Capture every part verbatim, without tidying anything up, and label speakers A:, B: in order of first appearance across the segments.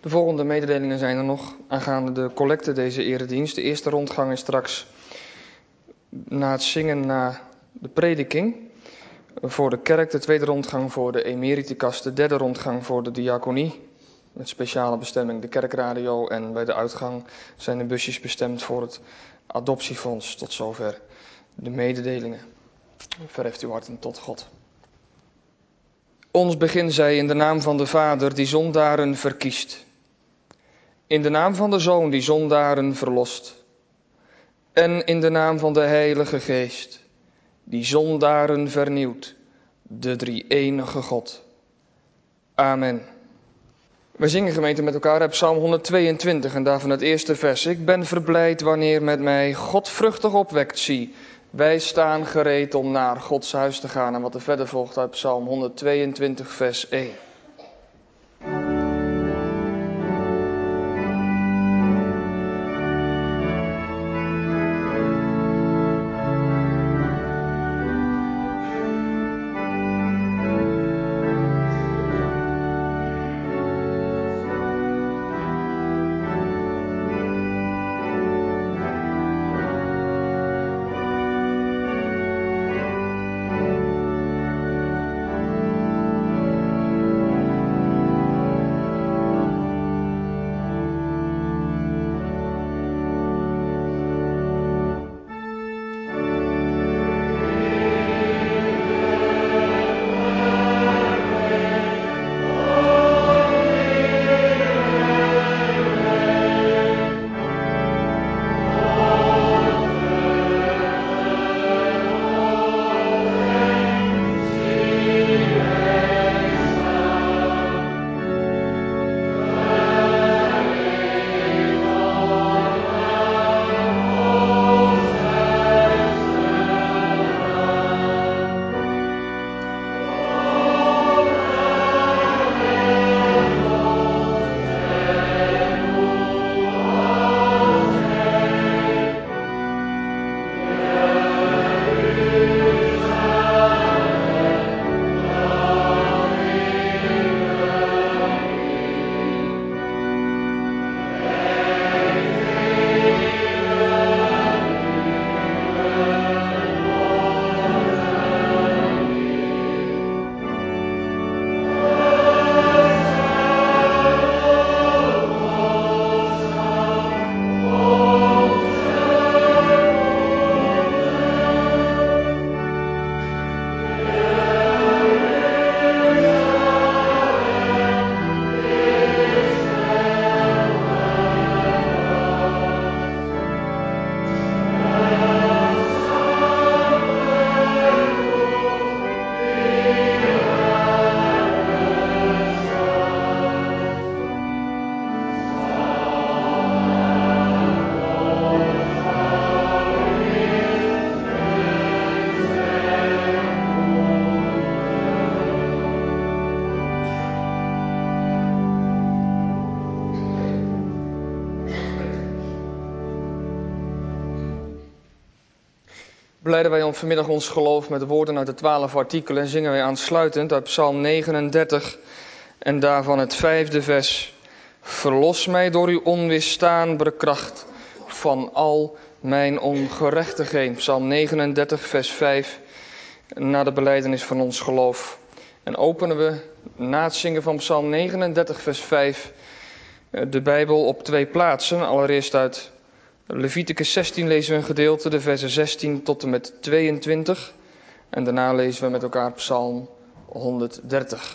A: De volgende mededelingen zijn er nog aangaande de collecte deze eredienst. De eerste rondgang is straks na het zingen na de prediking voor de kerk. De tweede rondgang voor de emeriticas. De derde rondgang voor de diaconie. Met speciale bestemming de kerkradio. En bij de uitgang zijn de busjes bestemd voor het adoptiefonds. Tot zover de mededelingen. Verheft uw harten tot God. Ons begin zij in de naam van de Vader die zondaren verkiest. In de naam van de Zoon die zondaren verlost. En in de naam van de Heilige Geest die zondaren vernieuwt. De drie-enige God. Amen. We zingen gemeente met elkaar uit Psalm honderdtweeëntwintig en daarvan het eerste vers. Ik ben verblijd wanneer met mij God vruchtig opwekt zie. Wij staan gereed om naar Gods huis te gaan. En wat er verder volgt uit Psalm honderdtweeëntwintig vers één. Beleiden wij ons vanmiddag ons geloof met de woorden uit de twaalf artikelen en zingen wij aansluitend uit Psalm negenendertig en daarvan het vijfde vers. Verlos mij door uw onweerstaanbare kracht van al mijn ongerechtigheden. Psalm negenendertig vers vijf, na de belijdenis van ons geloof. En openen we na het zingen van Psalm negenendertig vers vijf de Bijbel op twee plaatsen. Allereerst uit Leviticus zestien lezen we een gedeelte, de versen zestien tot en met tweeëntwintig. En daarna lezen we met elkaar Psalm honderddertig.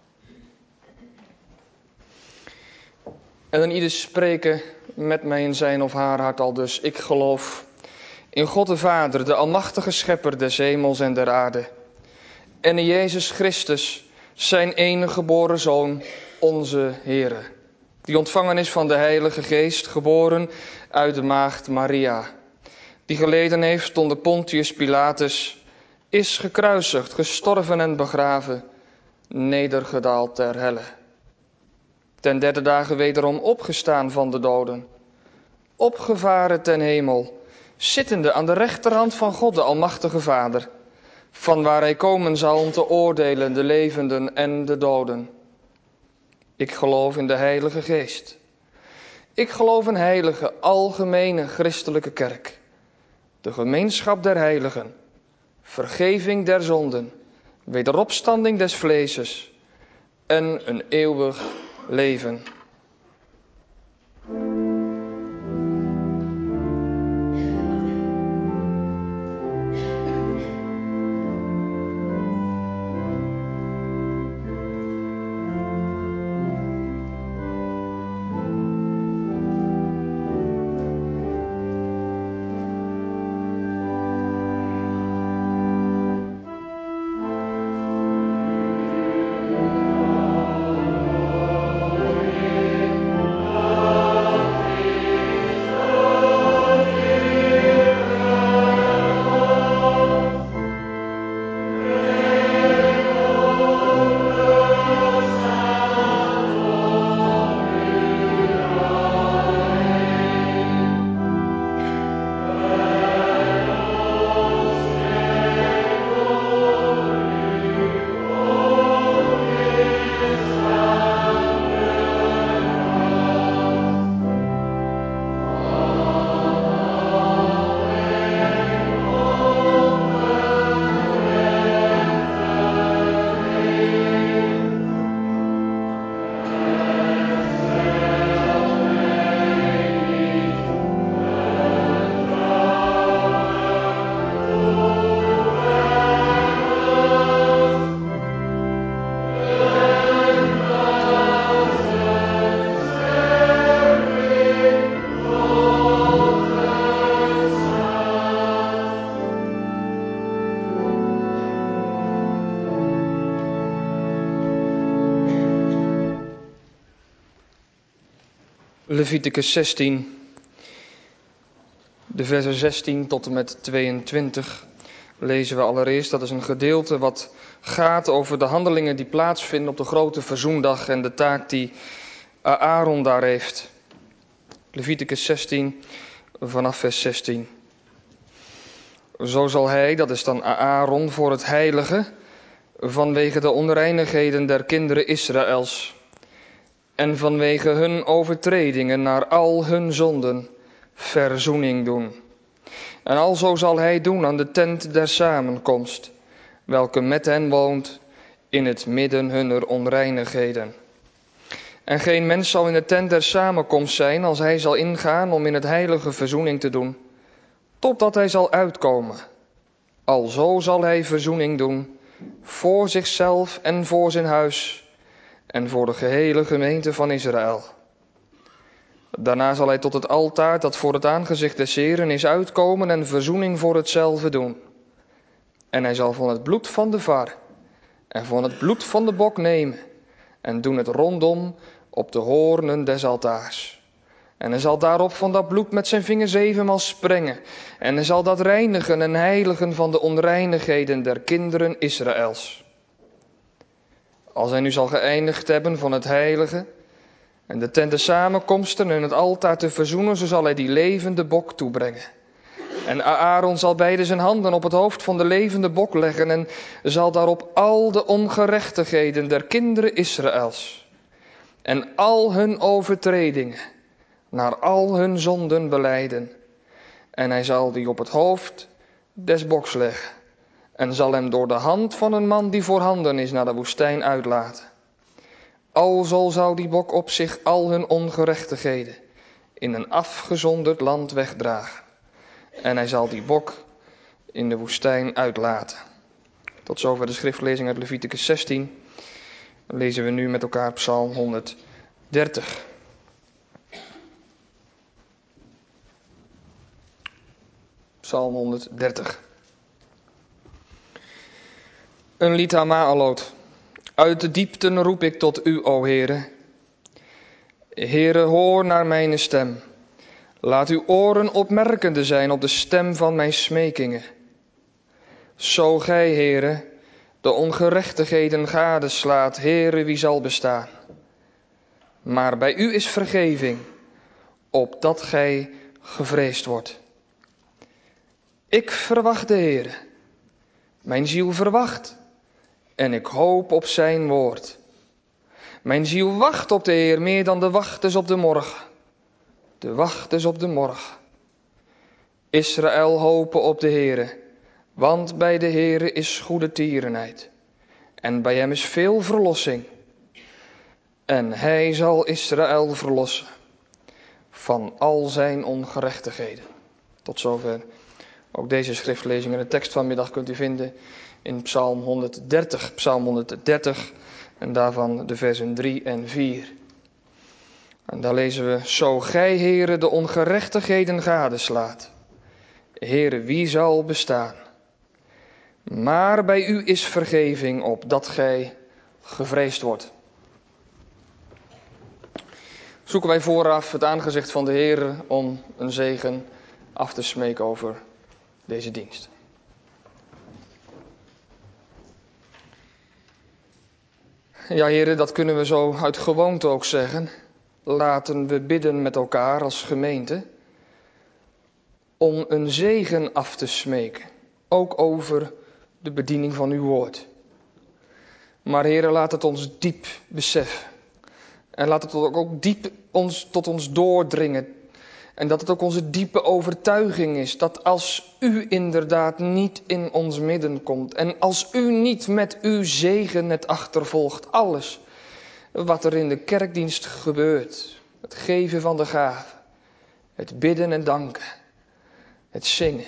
A: En dan ieder spreken met mij in zijn of haar hart al dus. Ik geloof in God de Vader, de almachtige schepper des hemels en der aarde. En in Jezus Christus, zijn enige geboren Zoon, onze Heere. Die ontvangen is van de Heilige Geest, geboren uit de maagd Maria. Die geleden heeft onder Pontius Pilatus, is gekruisigd, gestorven en begraven, nedergedaald ter helle. Ten derde dagen wederom opgestaan van de doden, opgevaren ten hemel, zittende aan de rechterhand van God, de almachtige Vader, van waar hij komen zal om te oordelen de levenden en de doden. Ik geloof in de Heilige Geest. Ik geloof in heilige, algemene christelijke kerk. De gemeenschap der heiligen. Vergeving der zonden. Wederopstanding des vleeses. En een eeuwig leven. Leviticus zestien, de versen zestien tot en met tweeëntwintig lezen we allereerst. Dat is een gedeelte wat gaat over de handelingen die plaatsvinden op de grote verzoendag en de taak die Aaron daar heeft. Leviticus zestien, vanaf vers zestien. Zo zal hij, dat is dan Aaron, voor het heilige, vanwege de onreinigheden der kinderen Israëls en vanwege hun overtredingen naar al hun zonden verzoening doen. En alzo zal hij doen aan de tent der samenkomst, welke met hen woont in het midden hunner onreinigheden. En geen mens zal in de tent der samenkomst zijn als hij zal ingaan om in het heilige verzoening te doen, totdat hij zal uitkomen. Alzo zal hij verzoening doen voor zichzelf en voor zijn huis en voor de gehele gemeente van Israël. Daarna zal hij tot het altaar dat voor het aangezicht des Heren is uitkomen en verzoening voor hetzelfde doen. En hij zal van het bloed van de var en van het bloed van de bok nemen en doen het rondom op de hoornen des altaars. En hij zal daarop van dat bloed met zijn vinger zevenmaal sprengen. En hij zal dat reinigen en heiligen van de onreinigheden der kinderen Israëls. Als hij nu zal geëindigd hebben van het heilige en de tent des samenkomsten en het altaar te verzoenen, zo zal hij die levende bok toebrengen. En Aaron zal beide zijn handen op het hoofd van de levende bok leggen en zal daarop al de ongerechtigheden der kinderen Israëls en al hun overtredingen naar al hun zonden belijden. En hij zal die op het hoofd des boks leggen en zal hem door de hand van een man die voorhanden is naar de woestijn uitlaten. Alzo zal die bok op zich al hun ongerechtigheden in een afgezonderd land wegdragen. En hij zal die bok in de woestijn uitlaten. Tot zover de schriftlezing uit Leviticus zestien. Dan lezen we nu met elkaar Psalm honderddertig. Psalm honderddertig. Een lied aan Maaloot. Uit de diepten roep ik tot u, o Heere. Heere, hoor naar mijn stem. Laat uw oren opmerkende zijn op de stem van mijn smekingen. Zo gij, Heere, de ongerechtigheden gadeslaat, Heere, wie zal bestaan? Maar bij u is vergeving, opdat gij gevreesd wordt. Ik verwacht de Heere, mijn ziel verwacht, en ik hoop op zijn woord. Mijn ziel wacht op de Heer meer dan de wachters op de morgen. De wachters op de morgen. Israël hopen op de Heere, want bij de Heere is goede tierenheid. En bij hem is veel verlossing. En hij zal Israël verlossen van al zijn ongerechtigheden. Tot zover ook deze schriftlezing. En de tekst vanmiddag kunt u vinden in Psalm honderddertig. Psalm honderddertig en daarvan de versen drie en vier. En daar lezen we: Zo gij, Heere, de ongerechtigheden gadeslaat, Heere, wie zal bestaan? Maar bij u is vergeving, opdat gij gevreesd wordt. Zoeken wij vooraf het aangezicht van de Heere om een zegen af te smeken over deze dienst. Ja, Heere, dat kunnen we zo uit gewoonte ook zeggen. Laten we bidden met elkaar als gemeente om een zegen af te smeken, ook over de bediening van uw woord. Maar Heere, laat het ons diep beseffen. En laat het ook diep ons, tot ons doordringen. En dat het ook onze diepe overtuiging is dat als u inderdaad niet in ons midden komt en als u niet met uw zegen het achtervolgt, alles wat er in de kerkdienst gebeurt, het geven van de gaven, het bidden en danken, het zingen,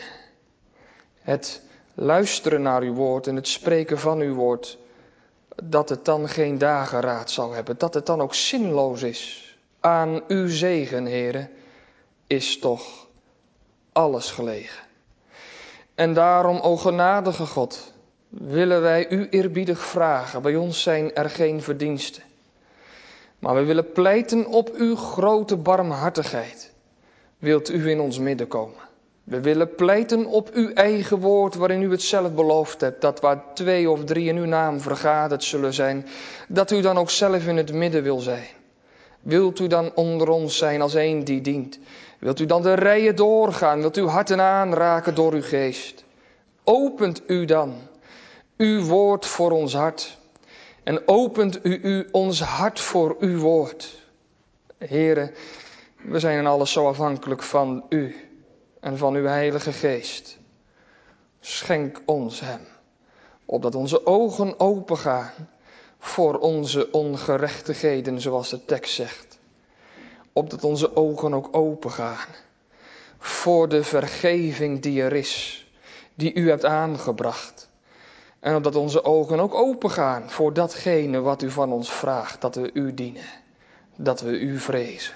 A: het luisteren naar uw woord en het spreken van uw woord, dat het dan geen dageraad zou hebben, dat het dan ook zinloos is. Aan uw zegen, Heere, is toch alles gelegen. En daarom, o genadige God, willen wij u eerbiedig vragen. Bij ons zijn er geen verdiensten. Maar we willen pleiten op uw grote barmhartigheid. Wilt u in ons midden komen? We willen pleiten op uw eigen woord, waarin u het zelf beloofd hebt, dat waar twee of drie in uw naam vergaderd zullen zijn, dat u dan ook zelf in het midden wil zijn. Wilt u dan onder ons zijn als een die dient? Wilt u dan de rijen doorgaan? Wilt u harten aanraken door uw geest? Opent u dan uw woord voor ons hart. En opent u, u ons hart voor uw woord. Heere, we zijn in alles zo afhankelijk van u en van uw heilige geest. Schenk ons hem, opdat onze ogen opengaan voor onze ongerechtigheden, zoals de tekst zegt. Opdat onze ogen ook opengaan voor de vergeving die er is, die u hebt aangebracht. En opdat onze ogen ook opengaan voor datgene wat u van ons vraagt, dat we u dienen, dat we u vrezen.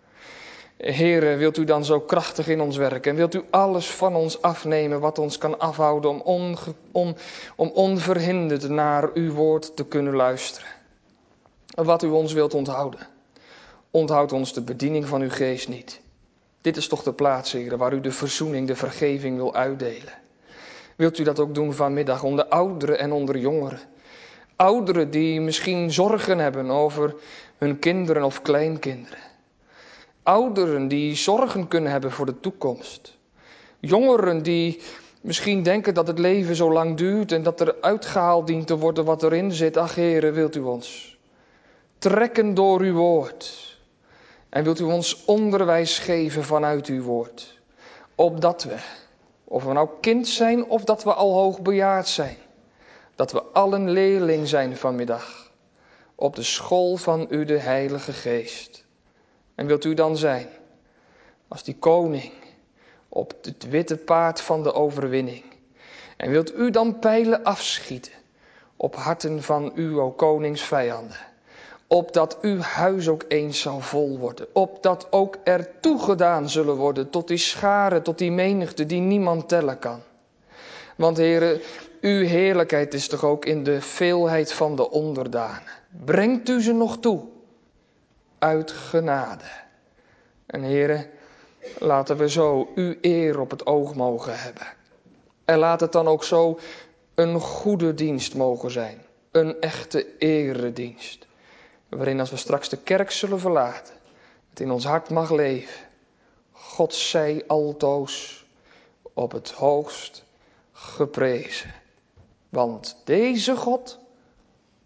A: Heere, wilt u dan zo krachtig in ons werken en wilt u alles van ons afnemen wat ons kan afhouden om, onge, om, om onverhinderd naar uw woord te kunnen luisteren. Wat u ons wilt onthouden. Onthoud ons de bediening van uw geest niet. Dit is toch de plaats, Heere, waar u de verzoening, de vergeving wil uitdelen. Wilt u dat ook doen vanmiddag onder ouderen en onder jongeren? Ouderen die misschien zorgen hebben over hun kinderen of kleinkinderen. Ouderen die zorgen kunnen hebben voor de toekomst. Jongeren die misschien denken dat het leven zo lang duurt en dat er uitgehaald dient te worden wat erin zit. Ach, Heere, wilt u ons trekken door uw woord. En wilt u ons onderwijs geven vanuit uw woord. Opdat we, of we nou kind zijn of dat we al hoogbejaard zijn. Dat we allen leerling zijn vanmiddag. Op de school van u de Heilige Geest. En wilt u dan zijn als die koning op het witte paard van de overwinning. En wilt u dan pijlen afschieten op harten van uw, o koningsvijanden. Opdat uw huis ook eens zal vol worden. Opdat ook er toegedaan zullen worden tot die schare, tot die menigte die niemand tellen kan. Want Heere, uw heerlijkheid is toch ook in de veelheid van de onderdanen. Brengt u ze nog toe uit genade. En Heere, laten we zo uw eer op het oog mogen hebben. En laat het dan ook zo een goede dienst mogen zijn. Een echte eredienst. Waarin als we straks de kerk zullen verlaten, het in ons hart mag leven. God zij altoos op het hoogst geprezen. Want deze God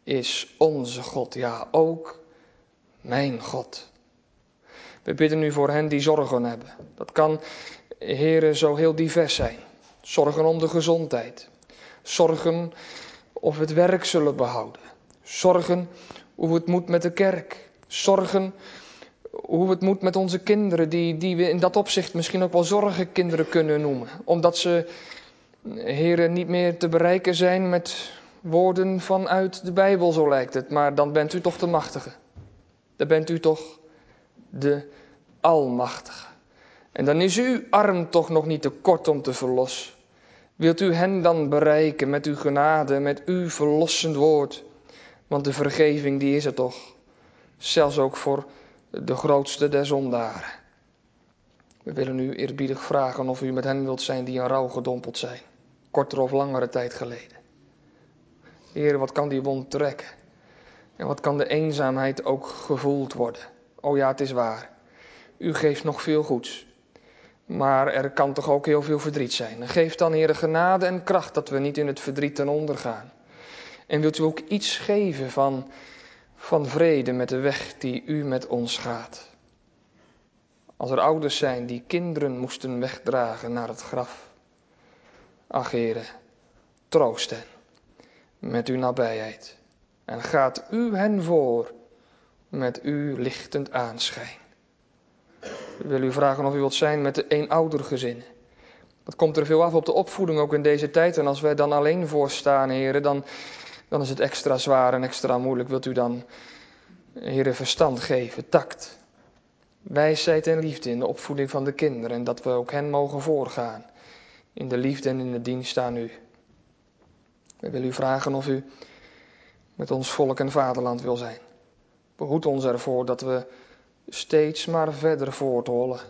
A: is onze God, ja, ook mijn God. We bidden nu voor hen die zorgen hebben. Dat kan, Heere, zo heel divers zijn. Zorgen om de gezondheid. Zorgen of we het werk zullen behouden. Zorgen hoe het moet met de kerk. Zorgen hoe het moet met onze kinderen, die, die we in dat opzicht misschien ook wel zorgenkinderen kunnen noemen. Omdat ze, Heere, niet meer te bereiken zijn met woorden vanuit de Bijbel, zo lijkt het. Maar dan bent u toch de machtige. Dan bent u toch de almachtige. En dan is uw arm toch nog niet te kort om te verlossen. Wilt u hen dan bereiken met uw genade, met uw verlossend woord? Want de vergeving die is er toch. Zelfs ook voor de grootste der zondaren. We willen u eerbiedig vragen of u met hen wilt zijn die in rouw gedompeld zijn. Kortere of langere tijd geleden. Heer, wat kan die wond trekken? En wat kan de eenzaamheid ook gevoeld worden? O ja, het is waar. U geeft nog veel goeds. Maar er kan toch ook heel veel verdriet zijn. En geef dan, Heer, genade en kracht dat we niet in het verdriet ten onder gaan. En wilt u ook iets geven van, van vrede met de weg die u met ons gaat. Als er ouders zijn die kinderen moesten wegdragen naar het graf. Ach, Heere, troost hen met uw nabijheid. En gaat u hen voor met uw lichtend aanschijn. Ik wil u vragen of u wilt zijn met de eenoudergezinnen. Dat komt er veel af op de opvoeding ook in deze tijd. En als wij dan alleen voor staan, heren, dan, dan is het extra zwaar en extra moeilijk. Wilt u dan, heren, verstand geven, tact, wijsheid en liefde in de opvoeding van de kinderen. En dat we ook hen mogen voorgaan in de liefde en in de dienst aan u. We willen u vragen of u met ons volk en vaderland wil zijn. Behoed ons ervoor dat we steeds maar verder voorthollen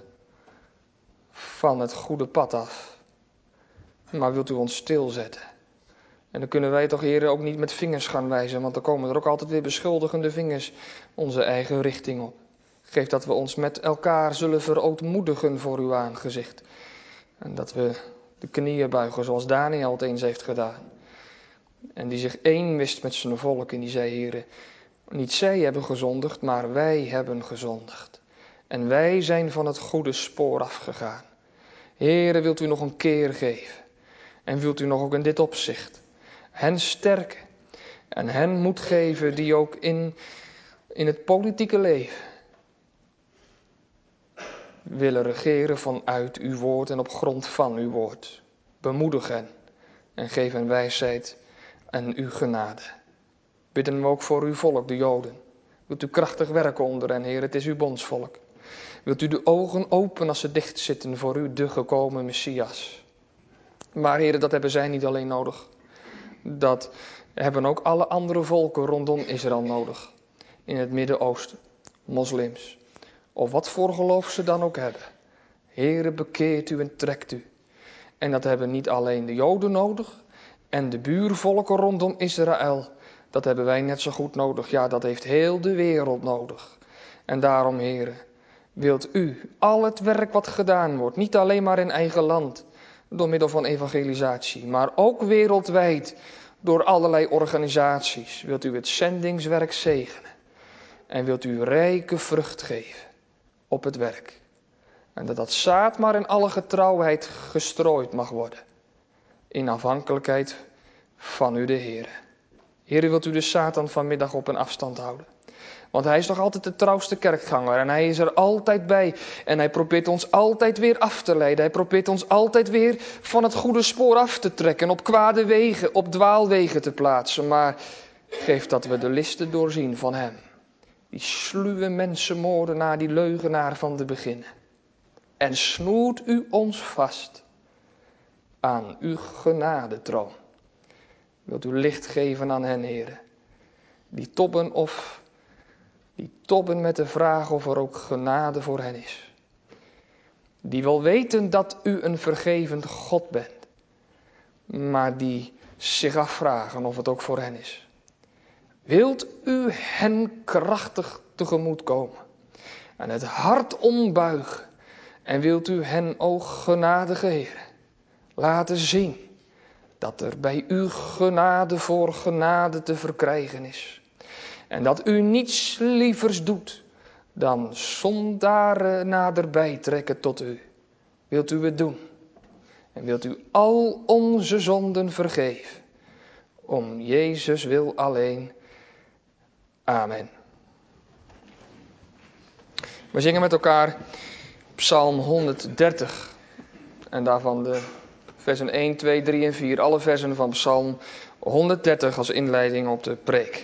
A: van het goede pad af. Maar wilt u ons stilzetten? En dan kunnen wij toch, heren, ook niet met vingers gaan wijzen, want dan komen er ook altijd weer beschuldigende vingers onze eigen richting op. Geef dat we ons met elkaar zullen verootmoedigen voor uw aangezicht. En dat we de knieën buigen zoals Daniel het eens heeft gedaan. En die zich één wist met zijn volk en die zei, heren, niet zij hebben gezondigd, maar wij hebben gezondigd. En wij zijn van het goede spoor afgegaan. Heere, wilt u nog een keer geven. En wilt u nog ook in dit opzicht hen sterken. En hen moed geven die ook in, in het politieke leven willen regeren vanuit uw woord en op grond van uw woord. Bemoedig hen en geef hen wijsheid en uw genade. Bidden we ook voor uw volk, de Joden. Wilt u krachtig werken onder hen, Heer, het is uw bondsvolk. Wilt u de ogen openen als ze dicht zitten voor u, de gekomen Messias. Maar Heer, dat hebben zij niet alleen nodig. Dat hebben ook alle andere volken rondom Israël nodig. In het Midden-Oosten, moslims. Of wat voor geloof ze dan ook hebben. Heere, bekeert u en trekt u. En dat hebben niet alleen de Joden nodig. En de buurvolken rondom Israël. Dat hebben wij net zo goed nodig. Ja, dat heeft heel de wereld nodig. En daarom, Heere, wilt u al het werk wat gedaan wordt. Niet alleen maar in eigen land. Door middel van evangelisatie. Maar ook wereldwijd. Door allerlei organisaties. Wilt u het zendingswerk zegenen. En wilt u rijke vrucht geven. Op het werk. En dat dat zaad maar in alle getrouwheid gestrooid mag worden. In afhankelijkheid van u de Heere. Heere, wilt u de Satan vanmiddag op een afstand houden. Want hij is nog altijd de trouwste kerkganger. En hij is er altijd bij. En hij probeert ons altijd weer af te leiden. Hij probeert ons altijd weer van het goede spoor af te trekken. Op kwade wegen, op dwaalwegen te plaatsen. Maar geef dat we de listen doorzien van hem. Die sluwe mensenmoordenaar, die leugenaar van de beginnen. En snoert u ons vast aan uw genadetroon. Wilt u licht geven aan hen, Heere. Die tobben of die tobben met de vraag of er ook genade voor hen is. Die wel weten dat u een vergevend God bent. Maar die zich afvragen of het ook voor hen is. Wilt u hen krachtig tegemoet komen. En het hart ombuigen. En wilt u hen, o genadige Heer, laten zien dat er bij u genade voor genade te verkrijgen is. En dat u niets lievers doet dan zondaren naderbij trekken tot u. Wilt u het doen? En wilt u al onze zonden vergeven? Om Jezus wil alleen. Amen. We zingen met elkaar Psalm honderddertig. En daarvan de versen één, twee, drie en vier. Alle versen van Psalm honderddertig als inleiding op de preek.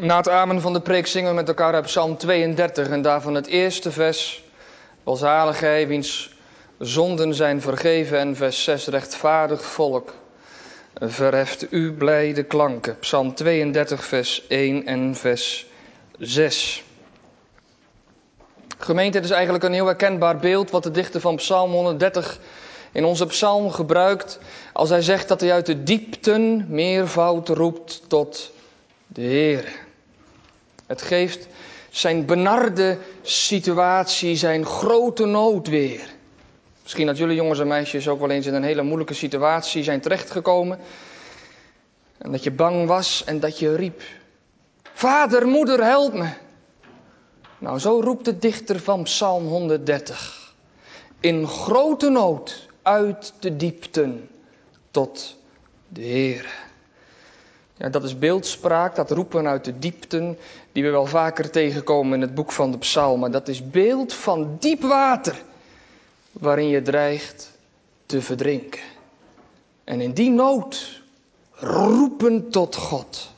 A: Na het amen van de preek zingen we met elkaar uit Psalm tweeëndertig en daarvan het eerste vers. Welzalig hij wiens zonden zijn vergeven en vers zes, rechtvaardig volk. Verheft u blijde klanken. Psalm tweeëndertig vers één en vers zes. Gemeente, het is eigenlijk een heel herkenbaar beeld wat de dichter van Psalm honderddertig in onze psalm gebruikt. Als hij zegt dat hij uit de diepten meervoud roept tot de Heer. Het geeft zijn benarde situatie, zijn grote nood weer. Misschien dat jullie jongens en meisjes ook wel eens in een hele moeilijke situatie zijn terechtgekomen. En dat je bang was en dat je riep: Vader, moeder, help me. Nou, zo roept de dichter van Psalm honderddertig. In grote nood uit de diepten tot de Heer. Ja, dat is beeldspraak, dat roepen uit de diepten, die we wel vaker tegenkomen in het boek van de psalmen. Dat is beeld van diep water, waarin je dreigt te verdrinken. En in die nood roepen tot God.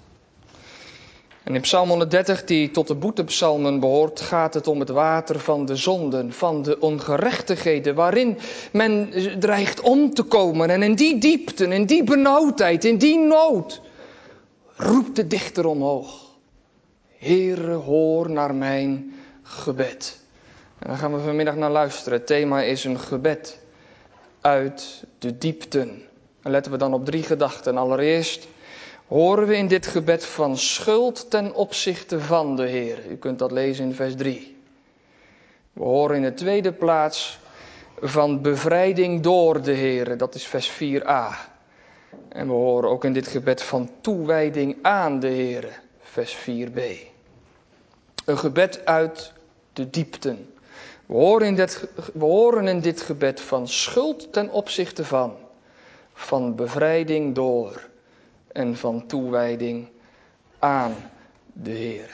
A: En in Psalm honderddertig, die tot de boetepsalmen behoort, gaat het om het water van de zonden, van de ongerechtigheden, waarin men dreigt om te komen. En in die diepten, in die benauwdheid, in die nood, roept de dichter omhoog: Heere, hoor naar mijn gebed. En daar gaan we vanmiddag naar luisteren. Het thema is een gebed uit de diepten. En letten we dan op drie gedachten. Allereerst horen we in dit gebed van schuld ten opzichte van de Heer. U kunt dat lezen in vers drie. We horen in de tweede plaats van bevrijding door de Heer. Dat is vers vier a. En we horen ook in dit gebed van toewijding aan de Heer. Vers vier b. Een gebed uit de diepten. We horen in dit, we horen in dit gebed van schuld ten opzichte van. Van bevrijding door. En van toewijding aan de Heer.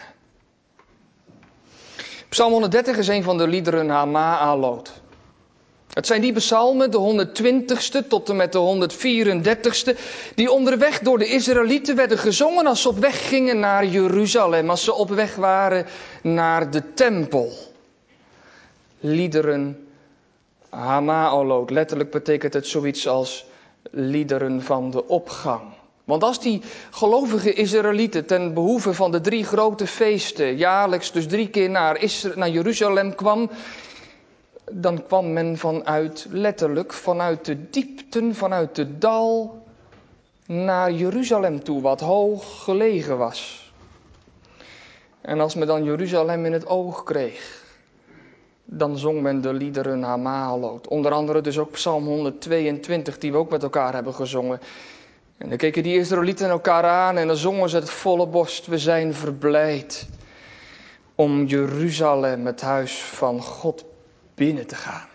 A: Psalm honderddertig is een van de liederen Hama'alot. Het zijn die psalmen, de honderdtwintigste tot en met de honderdvierendertigste, die onderweg door de Israëlieten werden gezongen als ze op weg gingen naar Jeruzalem, als ze op weg waren naar de tempel. Liederen Hama'alot, letterlijk betekent het zoiets als liederen van de opgang. Want als die gelovige Israëlieten ten behoeve van de drie grote feesten, jaarlijks dus drie keer naar, Isra- naar Jeruzalem kwam, dan kwam men vanuit, letterlijk, vanuit de diepten, vanuit de dal, naar Jeruzalem toe, wat hoog gelegen was. En als men dan Jeruzalem in het oog kreeg, dan zong men de liederen Hama'alot. Onder andere dus ook Psalm honderdtweeëntwintig, die we ook met elkaar hebben gezongen. En dan keken die Israëlieten elkaar aan en dan zongen ze het volle borst: we zijn verblijd om Jeruzalem, het huis van God, binnen te gaan.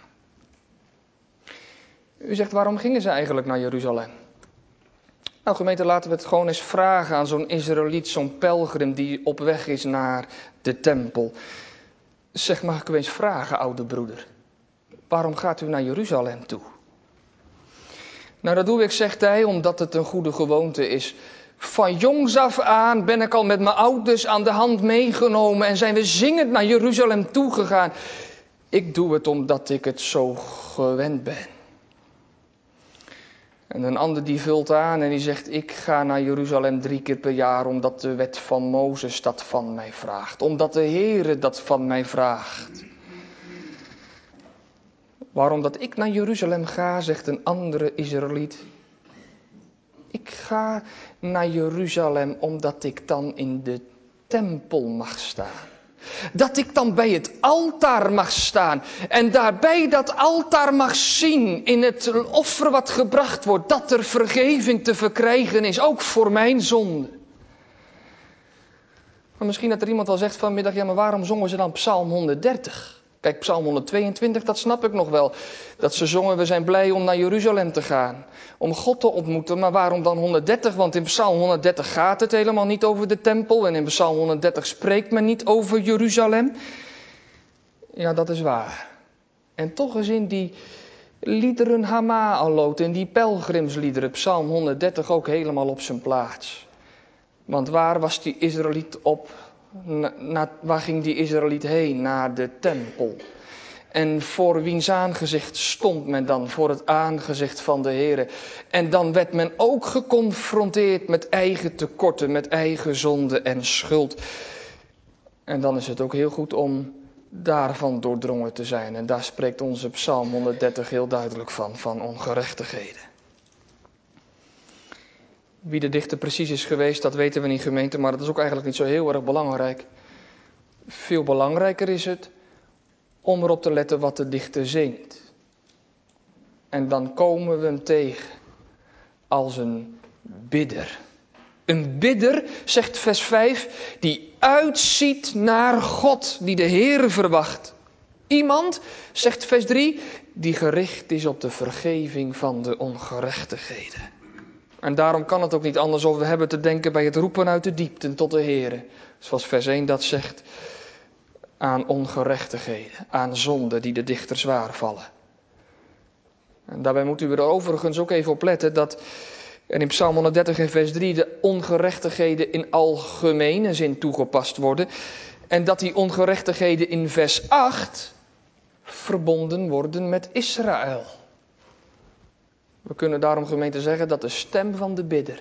A: U zegt, waarom gingen ze eigenlijk naar Jeruzalem? Nou gemeente, laten we het gewoon eens vragen aan zo'n Israëliet, zo'n pelgrim die op weg is naar de tempel. Zeg, mag ik u eens vragen, oude broeder, waarom gaat u naar Jeruzalem toe? Nou, dat doe ik, zegt hij, omdat het een goede gewoonte is. Van jongs af aan ben ik al met mijn ouders aan de hand meegenomen en zijn we zingend naar Jeruzalem toegegaan. Ik doe het omdat ik het zo gewend ben. En een ander die vult aan en die zegt: ik ga naar Jeruzalem drie keer per jaar omdat de wet van Mozes dat van mij vraagt. Omdat de Heere dat van mij vraagt. Waarom dat ik naar Jeruzalem ga, zegt een andere Israëliet. Ik ga naar Jeruzalem omdat ik dan in de tempel mag staan. Dat ik dan bij het altaar mag staan en daarbij dat altaar mag zien in het offer wat gebracht wordt, dat er vergeving te verkrijgen is, ook voor mijn zonde. Maar misschien dat er iemand wel zegt vanmiddag, ja maar waarom zongen ze dan Psalm honderddertig? Kijk, Psalm honderdtweeëntwintig, dat snap ik nog wel. Dat ze zongen, we zijn blij om naar Jeruzalem te gaan. Om God te ontmoeten, maar waarom dan honderddertig? Want in Psalm honderddertig gaat het helemaal niet over de tempel. En in Psalm honderddertig spreekt men niet over Jeruzalem. Ja, dat is waar. En toch is in die liederen Hama'alot, in die pelgrimsliederen, Psalm honderddertig ook helemaal op zijn plaats. Want waar was die Israëliet op? Na, na, waar ging die Israëliet heen? Naar de tempel. En voor wiens aangezicht stond men dan? Voor het aangezicht van de Heere. En dan werd men ook geconfronteerd met eigen tekorten, met eigen zonde en schuld. En dan is het ook heel goed om daarvan doordrongen te zijn. En daar spreekt onze Psalm honderddertig heel duidelijk van, van ongerechtigheden. Wie de dichter precies is geweest, dat weten we niet, gemeente, maar dat is ook eigenlijk niet zo heel erg belangrijk. Veel belangrijker is het om erop te letten wat de dichter zingt. En dan komen we hem tegen als een bidder. Een bidder, zegt vers vijf, die uitziet naar God, die de Heere verwacht. Iemand, zegt vers drie, die gericht is op de vergeving van de ongerechtigheden. En daarom kan het ook niet anders of we hebben te denken bij het roepen uit de diepten tot de Heere. Zoals vers één dat zegt, aan ongerechtigheden, aan zonden die de dichter zwaar vallen. En daarbij moet u er overigens ook even op letten dat er in Psalm honderddertig en vers drie de ongerechtigheden in algemene zin toegepast worden. En dat die ongerechtigheden in vers acht verbonden worden met Israël. We kunnen daarom, gemeente, zeggen dat de stem van de bidder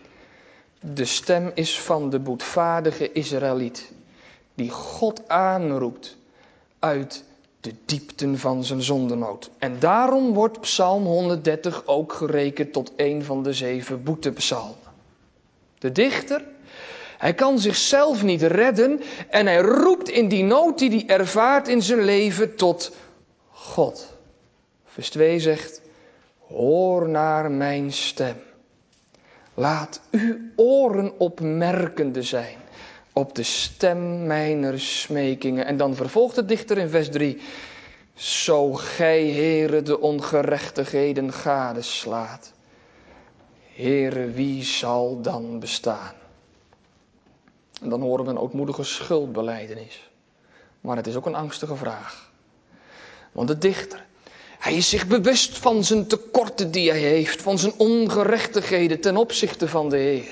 A: de stem is van de boetvaardige Israëliet, die God aanroept uit de diepten van zijn zondenood. En daarom wordt Psalm honderddertig ook gerekend tot een van de zeven boetepsalmen. De dichter, hij kan zichzelf niet redden en hij roept in die nood die hij ervaart in zijn leven tot God. Vers twee zegt, hoor naar mijn stem. Laat uw oren opmerkende zijn op de stem mijner smekingen. En dan vervolgt de dichter in vers drie. Zo gij, Heere, de ongerechtigheden gadeslaat. Heere, wie zal dan bestaan? En dan horen we een ootmoedige schuldbelijdenis. Maar het is ook een angstige vraag. Want de dichter, hij is zich bewust van zijn tekorten die hij heeft, van zijn ongerechtigheden ten opzichte van de Heer.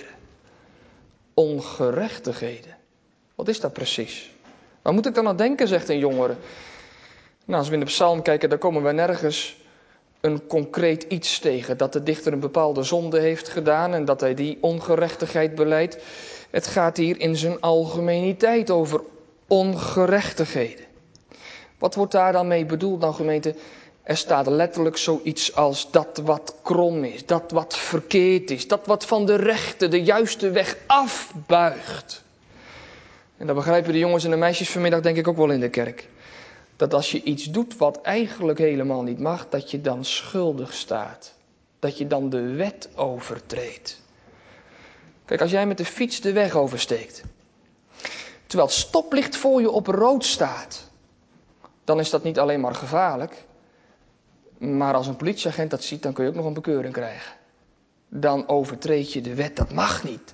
A: Ongerechtigheden, wat is dat precies? Waar moet ik dan aan denken, zegt een jongere. Nou, als we in de psalm kijken, dan komen we nergens een concreet iets tegen. Dat de dichter een bepaalde zonde heeft gedaan en dat hij die ongerechtigheid belijdt. Het gaat hier in zijn algemeniteit over ongerechtigheden. Wat wordt daar dan mee bedoeld, nou gemeente? Er staat letterlijk zoiets als dat wat krom is, dat wat verkeerd is, dat wat van de rechte, de juiste weg afbuigt. En dat begrijpen de jongens en de meisjes vanmiddag denk ik ook wel in de kerk. Dat als je iets doet wat eigenlijk helemaal niet mag, dat je dan schuldig staat. Dat je dan de wet overtreedt. Kijk, als jij met de fiets de weg oversteekt, terwijl het stoplicht voor je op rood staat, dan is dat niet alleen maar gevaarlijk. Maar als een politieagent dat ziet, dan kun je ook nog een bekeuring krijgen. Dan overtreed je de wet, dat mag niet.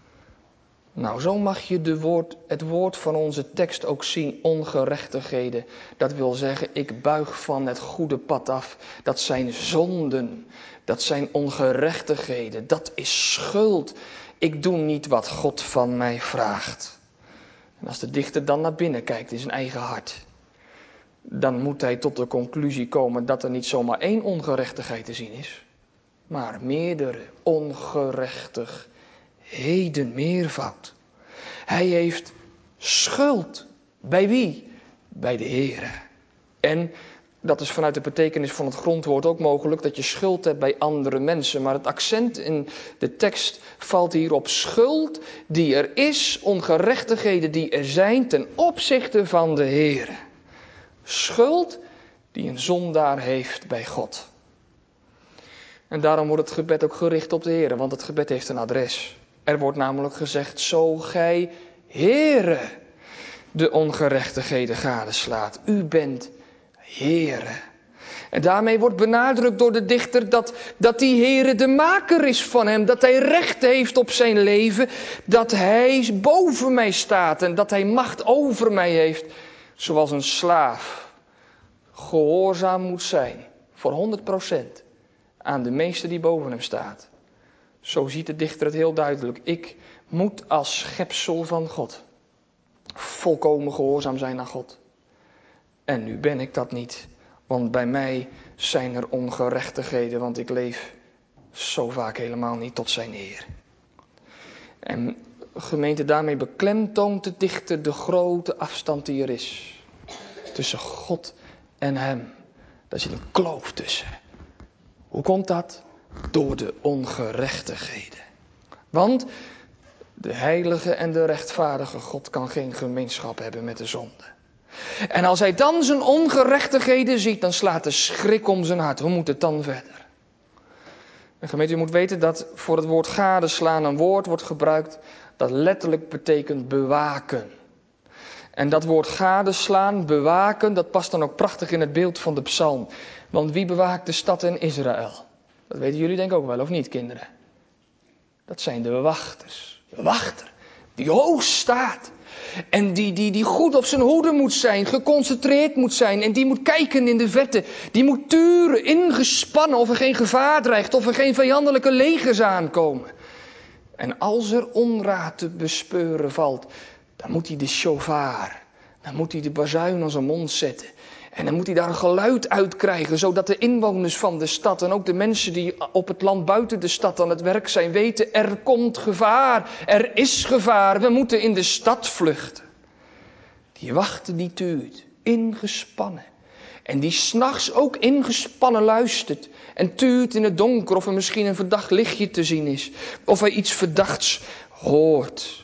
A: Nou, zo mag je de woord, het woord van onze tekst ook zien, ongerechtigheden. Dat wil zeggen, ik buig van het goede pad af. Dat zijn zonden, dat zijn ongerechtigheden, dat is schuld. Ik doe niet wat God van mij vraagt. En als de dichter dan naar binnen kijkt in zijn eigen hart, dan moet hij tot de conclusie komen dat er niet zomaar één ongerechtigheid te zien is, maar meerdere ongerechtigheden, meervoud. Hij heeft schuld. Bij wie? Bij de Heere. En dat is vanuit de betekenis van het grondwoord ook mogelijk, dat je schuld hebt bij andere mensen. Maar het accent in de tekst valt hier op schuld die er is, ongerechtigheden die er zijn ten opzichte van de Heere. Schuld die een zondaar heeft bij God. En daarom wordt het gebed ook gericht op de Heere, want het gebed heeft een adres. Er wordt namelijk gezegd, zo gij, Heere, de ongerechtigheden gadeslaat. U bent Heere. En daarmee wordt benadrukt door de dichter dat, dat die Heere de maker is van hem. Dat hij recht heeft op zijn leven. Dat hij boven mij staat en dat hij macht over mij heeft. Zoals een slaaf gehoorzaam moet zijn, voor honderd procent, aan de meester die boven hem staat. Zo ziet de dichter het heel duidelijk. Ik moet als schepsel van God volkomen gehoorzaam zijn aan God. En nu ben ik dat niet, want bij mij zijn er ongerechtigheden, want ik leef zo vaak helemaal niet tot zijn eer. En gemeente, daarmee beklemtoont de dichter de grote afstand die er is tussen God en hem. Daar zit een kloof tussen. Hoe komt dat? Door de ongerechtigheden. Want de heilige en de rechtvaardige God kan geen gemeenschap hebben met de zonde. En als hij dan zijn ongerechtigheden ziet, dan slaat de schrik om zijn hart. Hoe moet het dan verder? En gemeente, u moet weten dat voor het woord gadeslaan een woord wordt gebruikt dat letterlijk betekent bewaken. En dat woord gadeslaan, bewaken, dat past dan ook prachtig in het beeld van de psalm. Want wie bewaakt de stad in Israël? Dat weten jullie denk ik ook wel, of niet, kinderen? Dat zijn de wachters. De wachter die hoog staat. En die, die, die goed op zijn hoede moet zijn, geconcentreerd moet zijn. En die moet kijken in de verte. Die moet turen, ingespannen of er geen gevaar dreigt. Of er geen vijandelijke legers aankomen. En als er onraad te bespeuren valt, dan moet hij de shofar, dan moet hij de bazuin aan zijn mond zetten. En dan moet hij daar een geluid uit krijgen, zodat de inwoners van de stad en ook de mensen die op het land buiten de stad aan het werk zijn, weten, er komt gevaar, er is gevaar, we moeten in de stad vluchten. Die wachter die tuurt, ingespannen. En die 's nachts ook ingespannen luistert en tuurt in het donker of er misschien een verdacht lichtje te zien is. Of hij iets verdachts hoort.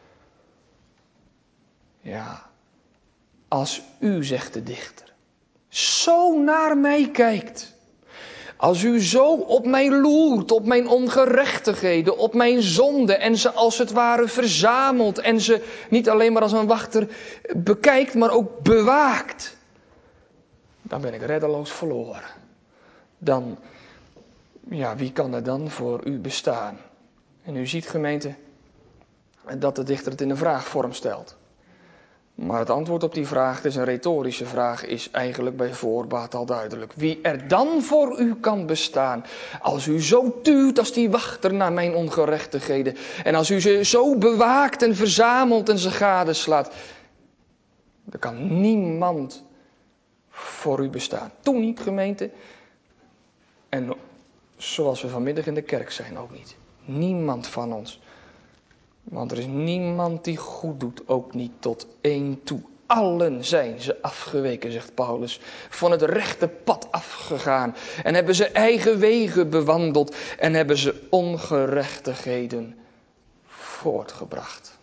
A: Ja, als u, zegt de dichter, zo naar mij kijkt. Als u zo op mij loert, op mijn ongerechtigheden, op mijn zonde en ze als het ware verzamelt en ze niet alleen maar als een wachter bekijkt, maar ook bewaakt. Dan ben ik reddeloos verloren. Dan, ja, wie kan er dan voor u bestaan? En u ziet, gemeente, dat de dichter het in een vraagvorm stelt. Maar het antwoord op die vraag, het is een retorische vraag, is eigenlijk bij voorbaat al duidelijk. Wie er dan voor u kan bestaan, als u zo tuurt als die wachter naar mijn ongerechtigheden. En als u ze zo bewaakt en verzamelt en ze gadeslaat. Er kan niemand voor u bestaan. Toen niet, gemeente. En zoals we vanmiddag in de kerk zijn ook niet. Niemand van ons. Want er is niemand die goed doet, ook niet tot één toe. Allen zijn ze afgeweken, zegt Paulus, van het rechte pad afgegaan. En hebben ze eigen wegen bewandeld en hebben ze ongerechtigheden voortgebracht.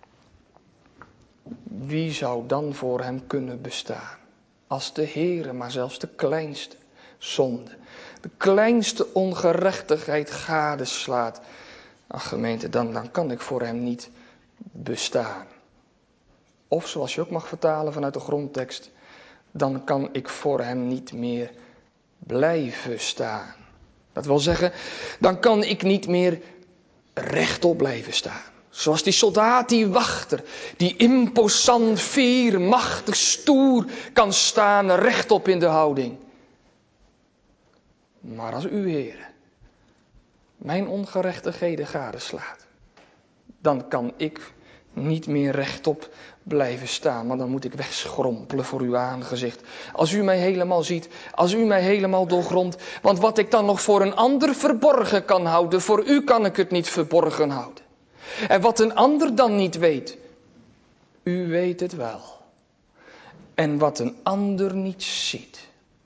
A: Wie zou dan voor hem kunnen bestaan? Als de Heere, maar zelfs de kleinste zonde, de kleinste ongerechtigheid gadeslaat. Ach gemeente, dan, dan kan ik voor hem niet bestaan. Of zoals je ook mag vertalen vanuit de grondtekst, dan kan ik voor hem niet meer blijven staan. Dat wil zeggen, dan kan ik niet meer rechtop blijven staan. Zoals die soldaat, die wachter, die imposant, fier, machtig, stoer kan staan, rechtop in de houding. Maar als u, Heere, mijn ongerechtigheden gadeslaat, dan kan ik niet meer rechtop blijven staan, maar dan moet ik wegschrompelen voor uw aangezicht. Als u mij helemaal ziet, als u mij helemaal doorgrondt, want wat ik dan nog voor een ander verborgen kan houden, voor u kan ik het niet verborgen houden. En wat een ander dan niet weet, u weet het wel. En wat een ander niet ziet,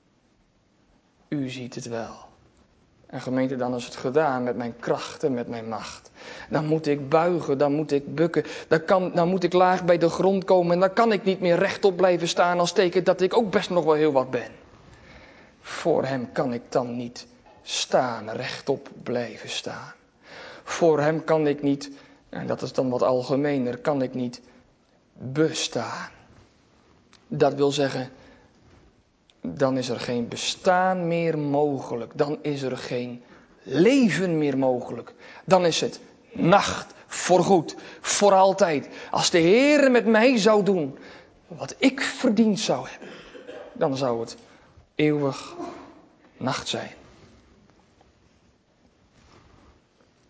A: u ziet het wel. En gemeente, dan is het gedaan met mijn kracht en met mijn macht. Dan moet ik buigen, dan moet ik bukken, dan, kan, dan moet ik laag bij de grond komen. En dan kan ik niet meer rechtop blijven staan als teken dat ik ook best nog wel heel wat ben. Voor hem kan ik dan niet staan, rechtop blijven staan. Voor hem kan ik niet, en dat is dan wat algemener, kan ik niet bestaan. Dat wil zeggen, dan is er geen bestaan meer mogelijk. Dan is er geen leven meer mogelijk. Dan is het nacht, voorgoed, voor altijd. Als de Heer met mij zou doen wat ik verdiend zou hebben, dan zou het eeuwig nacht zijn.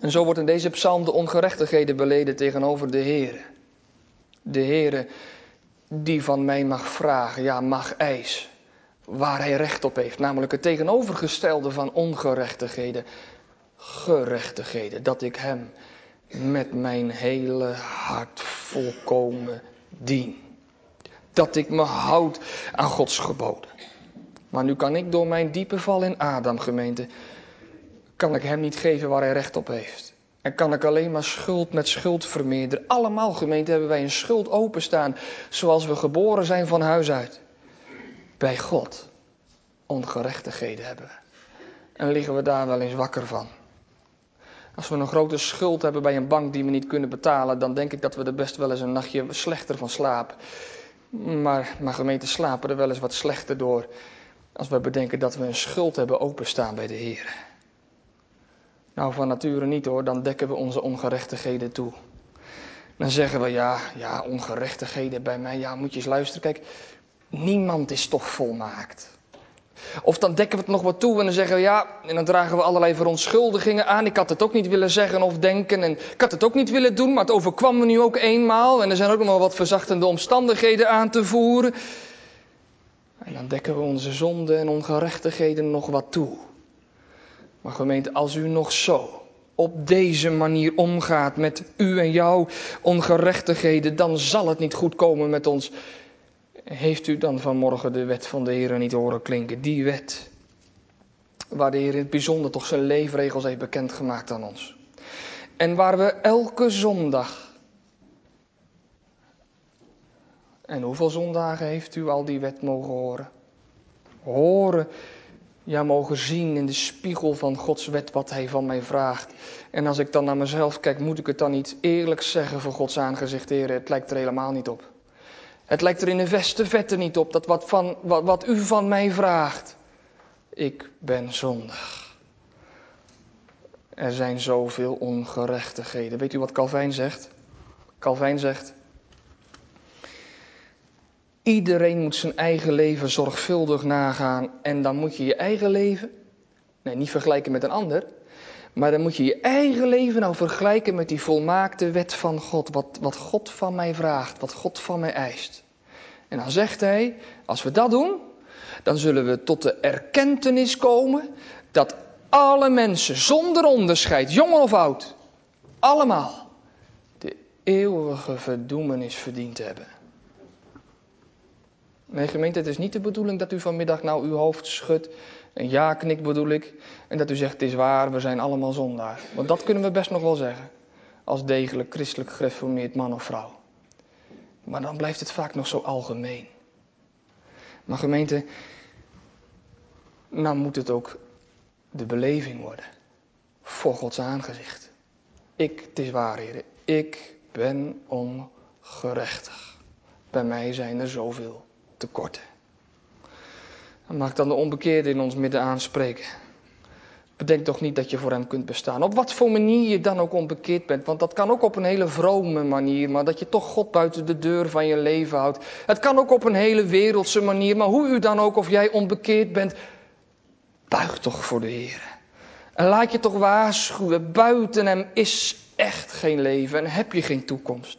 A: En zo wordt in deze psalm de ongerechtigheden beleden tegenover de Heere. De Heere die van mij mag vragen, ja mag eisen, waar hij recht op heeft. Namelijk het tegenovergestelde van ongerechtigheden. Gerechtigheden, dat ik hem met mijn hele hart volkomen dien. Dat ik me houd aan Gods geboden. Maar nu kan ik door mijn diepe val in Adam, gemeente, kan ik hem niet geven waar hij recht op heeft. En kan ik alleen maar schuld met schuld vermeerderen. Allemaal, gemeente, hebben wij een schuld openstaan, zoals we geboren zijn van huis uit. Bij God. Ongerechtigheden hebben we. En liggen we daar wel eens wakker van. Als we een grote schuld hebben bij een bank die we niet kunnen betalen, dan denk ik dat we er best wel eens een nachtje slechter van slapen. Maar, maar gemeente, slapen er wel eens wat slechter door als we bedenken dat we een schuld hebben openstaan bij de Heer. Nou, van nature niet hoor, dan dekken we onze ongerechtigheden toe. Dan zeggen we, ja, ja, ongerechtigheden bij mij, ja, moet je eens luisteren. Kijk, niemand is toch volmaakt. Of dan dekken we het nog wat toe en dan zeggen we, ja, en dan dragen we allerlei verontschuldigingen aan. Ik had het ook niet willen zeggen of denken en ik had het ook niet willen doen, maar het overkwam me nu ook eenmaal. En er zijn ook nog wel wat verzachtende omstandigheden aan te voeren. En dan dekken we onze zonden en ongerechtigheden nog wat toe. Maar gemeente, als u nog zo op deze manier omgaat met u en jouw ongerechtigheden, dan zal het niet goed komen met ons. Heeft u dan vanmorgen de wet van de Heer niet horen klinken? Die wet, waar de Heer in het bijzonder toch zijn leefregels heeft bekendgemaakt aan ons. En waar we elke zondag, en hoeveel zondagen heeft u al die wet mogen horen? Horen, ja mogen zien in de spiegel van Gods wet wat hij van mij vraagt. En als ik dan naar mezelf kijk, moet ik het dan niet eerlijk zeggen voor Gods aangezicht, Heer, het lijkt er helemaal niet op. Het lijkt er in de veste vette niet op, dat wat, van, wat, wat u van mij vraagt. Ik ben zondig. Er zijn zoveel ongerechtigheden. Weet u wat Calvijn zegt? Calvijn zegt: iedereen moet zijn eigen leven zorgvuldig nagaan. En dan moet je je eigen leven, nee, niet vergelijken met een ander, maar dan moet je je eigen leven nou vergelijken met die volmaakte wet van God. Wat, wat God van mij vraagt, wat God van mij eist. En dan zegt hij, als we dat doen, dan zullen we tot de erkentenis komen dat alle mensen zonder onderscheid, jong of oud, allemaal de eeuwige verdoemenis verdiend hebben. Nee, gemeente, het is niet de bedoeling dat u vanmiddag nou uw hoofd schudt, een ja knikt bedoel ik, en dat u zegt, het is waar, we zijn allemaal zondaar. Want dat kunnen we best nog wel zeggen, als degelijk christelijk gereformeerd man of vrouw. Maar dan blijft het vaak nog zo algemeen. Maar gemeente, nou moet het ook de beleving worden. Voor Gods aangezicht. Ik, het is waar, Heer, ik ben ongerechtig. Bij mij zijn er zoveel tekorten. Dan mag ik dan de onbekeerde in ons midden aanspreken. Bedenk toch niet dat je voor hem kunt bestaan. Op wat voor manier je dan ook onbekeerd bent. Want dat kan ook op een hele vrome manier. Maar dat je toch God buiten de deur van je leven houdt. Het kan ook op een hele wereldse manier. Maar hoe u dan ook, of jij onbekeerd bent. Buig toch voor de Heer. En laat je toch waarschuwen. Buiten hem is echt geen leven. En heb je geen toekomst.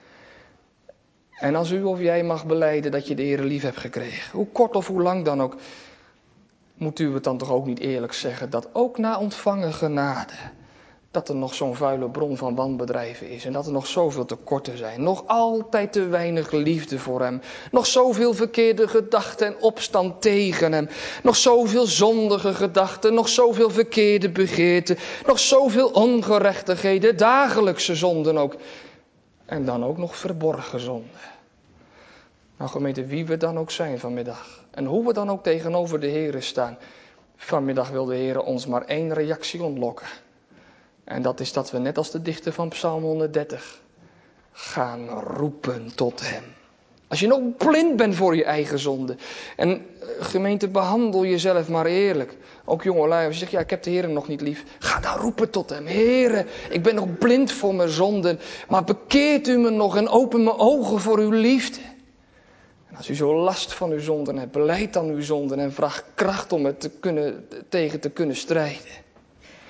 A: En als u of jij mag belijden dat je de Heer lief hebt gekregen. Hoe kort of hoe lang dan ook. Moet u het dan toch ook niet eerlijk zeggen dat ook na ontvangen genade, dat er nog zo'n vuile bron van wanbedrijven is en dat er nog zoveel tekorten zijn. Nog altijd te weinig liefde voor hem. Nog zoveel verkeerde gedachten en opstand tegen hem. Nog zoveel zondige gedachten, nog zoveel verkeerde begeerten. Nog zoveel ongerechtigheden, dagelijkse zonden ook. En dan ook nog verborgen zonden. Nou gemeente, wie we dan ook zijn vanmiddag. En hoe we dan ook tegenover de Heere staan. Vanmiddag wil de Heere ons maar één reactie ontlokken. En dat is dat we net als de dichter van Psalm honderddertig gaan roepen tot hem. Als je nog blind bent voor je eigen zonde. En gemeente, behandel jezelf maar eerlijk. Ook jongelui, als je zegt, ja, ik heb de Heere nog niet lief. Ga dan roepen tot hem. Heere, ik ben nog blind voor mijn zonden. Maar bekeert u me nog en open mijn ogen voor uw liefde. En als u zo last van uw zonden hebt, belijd dan uw zonden en vraag kracht om het te kunnen, tegen te kunnen strijden.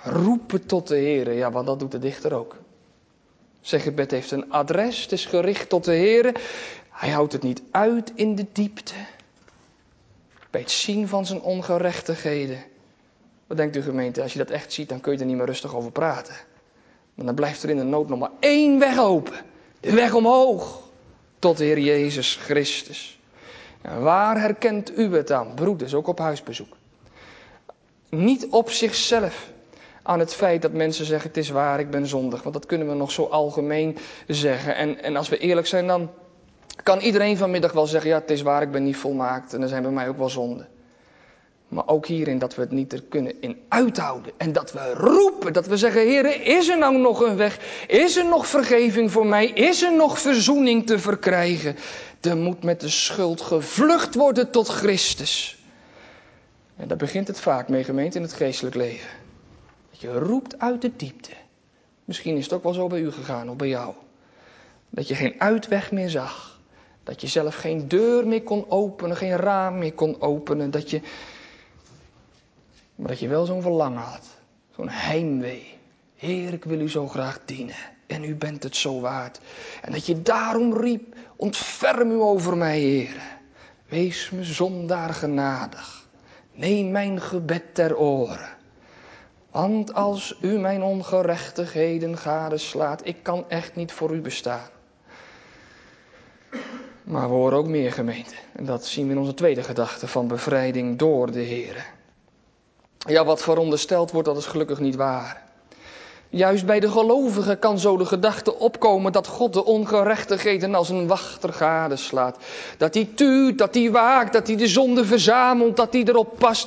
A: Roepen tot de Heere, ja, want dat doet de dichter ook. Zijn gebed heeft een adres, het is gericht tot de Heere. Hij houdt het niet uit in de diepte. Bij het zien van zijn ongerechtigheden. Wat denkt u gemeente, als je dat echt ziet, dan kun je er niet meer rustig over praten. Want dan blijft er in de nood nog maar één weg open. De weg omhoog. Tot de Heer Jezus Christus. En waar herkent u het aan, broeders, ook op huisbezoek? Niet op zichzelf. Aan het feit dat mensen zeggen, het is waar, ik ben zondig. Want dat kunnen we nog zo algemeen zeggen. En, en als we eerlijk zijn, dan kan iedereen vanmiddag wel zeggen, ja, het is waar, ik ben niet volmaakt. En er zijn bij mij ook wel zonden. Maar ook hierin dat we het niet er kunnen in uithouden. En dat we roepen, dat we zeggen, Heer, is er nou nog een weg? Is er nog vergeving voor mij? Is er nog verzoening te verkrijgen? Er moet met de schuld gevlucht worden tot Christus. En daar begint het vaak mee, gemeente, in het geestelijk leven. Dat je roept uit de diepte. Misschien is het ook wel zo bij u gegaan of bij jou. Dat je geen uitweg meer zag. Dat je zelf geen deur meer kon openen, geen raam meer kon openen. Dat je, maar dat je wel zo'n verlangen had. Zo'n heimwee. Heer, ik wil u zo graag dienen. En u bent het zo waard. En dat je daarom riep, ontferm u over mij, Heer. Wees me zondaar genadig. Neem mijn gebed ter oren. Want als u mijn ongerechtigheden gadeslaat, ik kan echt niet voor u bestaan. Maar we horen ook meer, gemeente. En dat zien we in onze tweede gedachte van bevrijding door de Heer. Ja, wat verondersteld wordt, dat is gelukkig niet waar. Juist bij de gelovigen kan zo de gedachte opkomen dat God de ongerechtigheden als een wachter gadeslaat. Dat hij tuurt, dat hij waakt, dat hij de zonde verzamelt, dat hij erop past.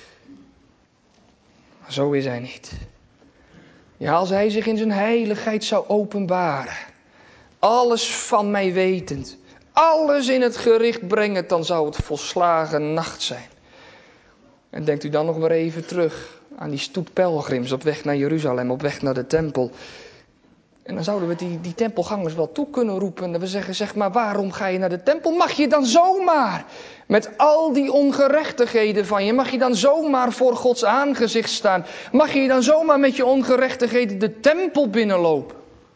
A: Maar zo is hij niet. Ja, als hij zich in zijn heiligheid zou openbaren, alles van mij wetend, alles in het gericht brengen, dan zou het volslagen nacht zijn. En denkt u dan nog maar even terug aan die stoet pelgrims op weg naar Jeruzalem, op weg naar de tempel. En dan zouden we die, die tempelgangers wel toe kunnen roepen. En we zeggen, zeg maar, waarom ga je naar de tempel? Mag je dan zomaar, met al die ongerechtigheden van je, mag je dan zomaar voor Gods aangezicht staan? Mag je dan zomaar met je ongerechtigheden de tempel binnenlopen?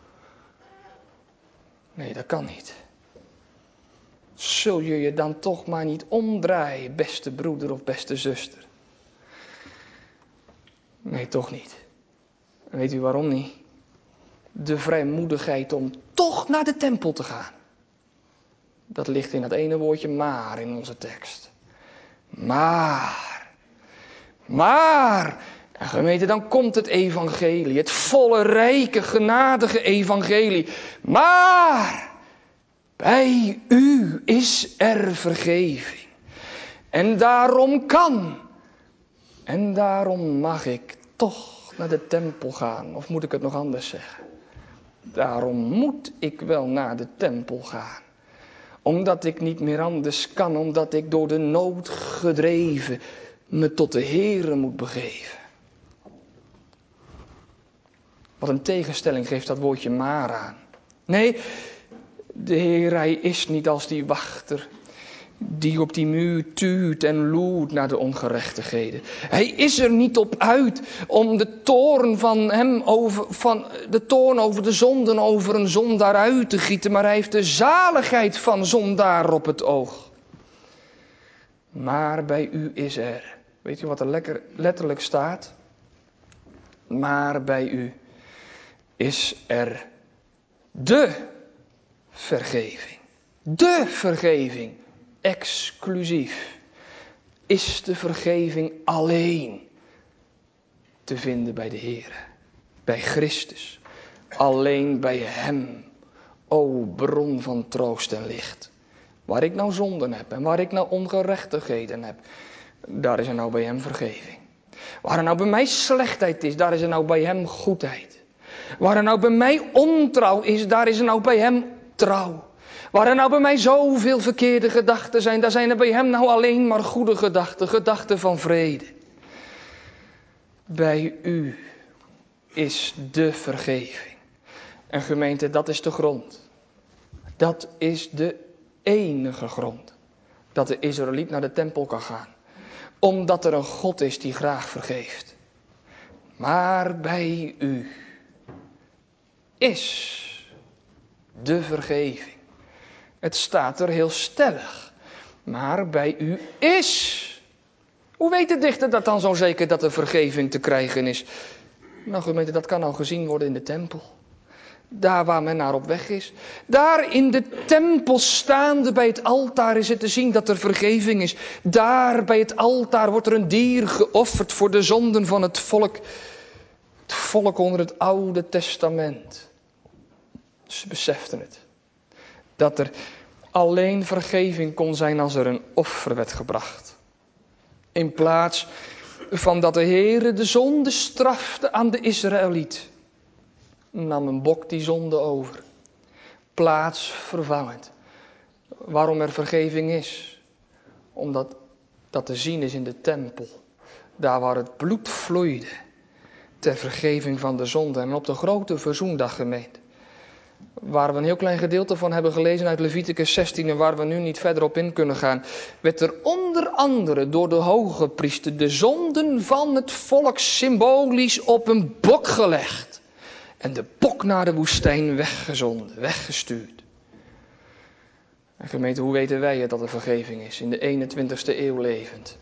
A: Nee, dat kan niet. Zul je je dan toch maar niet omdraaien, beste broeder of beste zuster? Nee, toch niet. En weet u waarom niet? De vrijmoedigheid om toch naar de tempel te gaan. Dat ligt in dat ene woordje maar in onze tekst. Maar. Maar. En gemeente, dan komt het evangelie. Het volle, rijke, genadige evangelie. Maar. Bij u is er vergeving. En daarom kan. En daarom mag ik toch naar de tempel gaan. Of moet ik het nog anders zeggen? Daarom moet ik wel naar de tempel gaan. Omdat ik niet meer anders kan. Omdat ik door de nood gedreven me tot de Heere moet begeven. Wat een tegenstelling geeft dat woordje maar aan. Nee, de Heer, hij is niet als die wachter die op die muur tuurt en loert naar de ongerechtigheden. Hij is er niet op uit om de toorn van hem over, van de toorn over de zonden over een zondaar uit te gieten, maar hij heeft de zaligheid van zondaar op het oog. Maar bij u is er, weet u wat er lekker, letterlijk staat? Maar bij u is er de vergeving. De vergeving. Exclusief is de vergeving alleen te vinden bij de Heer, bij Christus, alleen bij Hem, o bron van troost en licht. Waar ik nou zonden heb en waar ik nou ongerechtigheden heb, daar is er nou bij Hem vergeving. Waar er nou bij mij slechtheid is, daar is er nou bij Hem goedheid. Waar er nou bij mij ontrouw is, daar is er nou bij Hem trouw. Waar er nou bij mij zoveel verkeerde gedachten zijn, daar zijn er bij Hem nou alleen maar goede gedachten, gedachten van vrede. Bij u is de vergeving. En gemeente, dat is de grond. Dat is de enige grond. Dat de Israëliet naar de tempel kan gaan. Omdat er een God is die graag vergeeft. Maar bij u is de vergeving. Het staat er heel stellig. Maar bij u is. Hoe weet de dichter dat dan zo zeker dat er vergeving te krijgen is? Nou gemeente, dat kan al gezien worden in de tempel. Daar waar men naar op weg is. Daar in de tempel staande bij het altaar is het te zien dat er vergeving is. Daar bij het altaar wordt er een dier geofferd voor de zonden van het volk. Het volk onder het Oude Testament. Ze beseften het. Dat er alleen vergeving kon zijn als er een offer werd gebracht. In plaats van dat de Heere de zonde strafte aan de Israëliet, nam een bok die zonde over. Plaatsvervangend. Waarom er vergeving is? Omdat dat te zien is in de tempel. Daar waar het bloed vloeide. Ter vergeving van de zonde. En op de grote verzoendag, gemeente. Waar we een heel klein gedeelte van hebben gelezen uit Leviticus zestien en waar we nu niet verder op in kunnen gaan, werd er onder andere door de hoge priester de zonden van het volk symbolisch op een bok gelegd. En de bok naar de woestijn weggezonden, weggestuurd. En gemeente, hoe weten wij het dat er vergeving is in de eenentwintigste eeuw levend?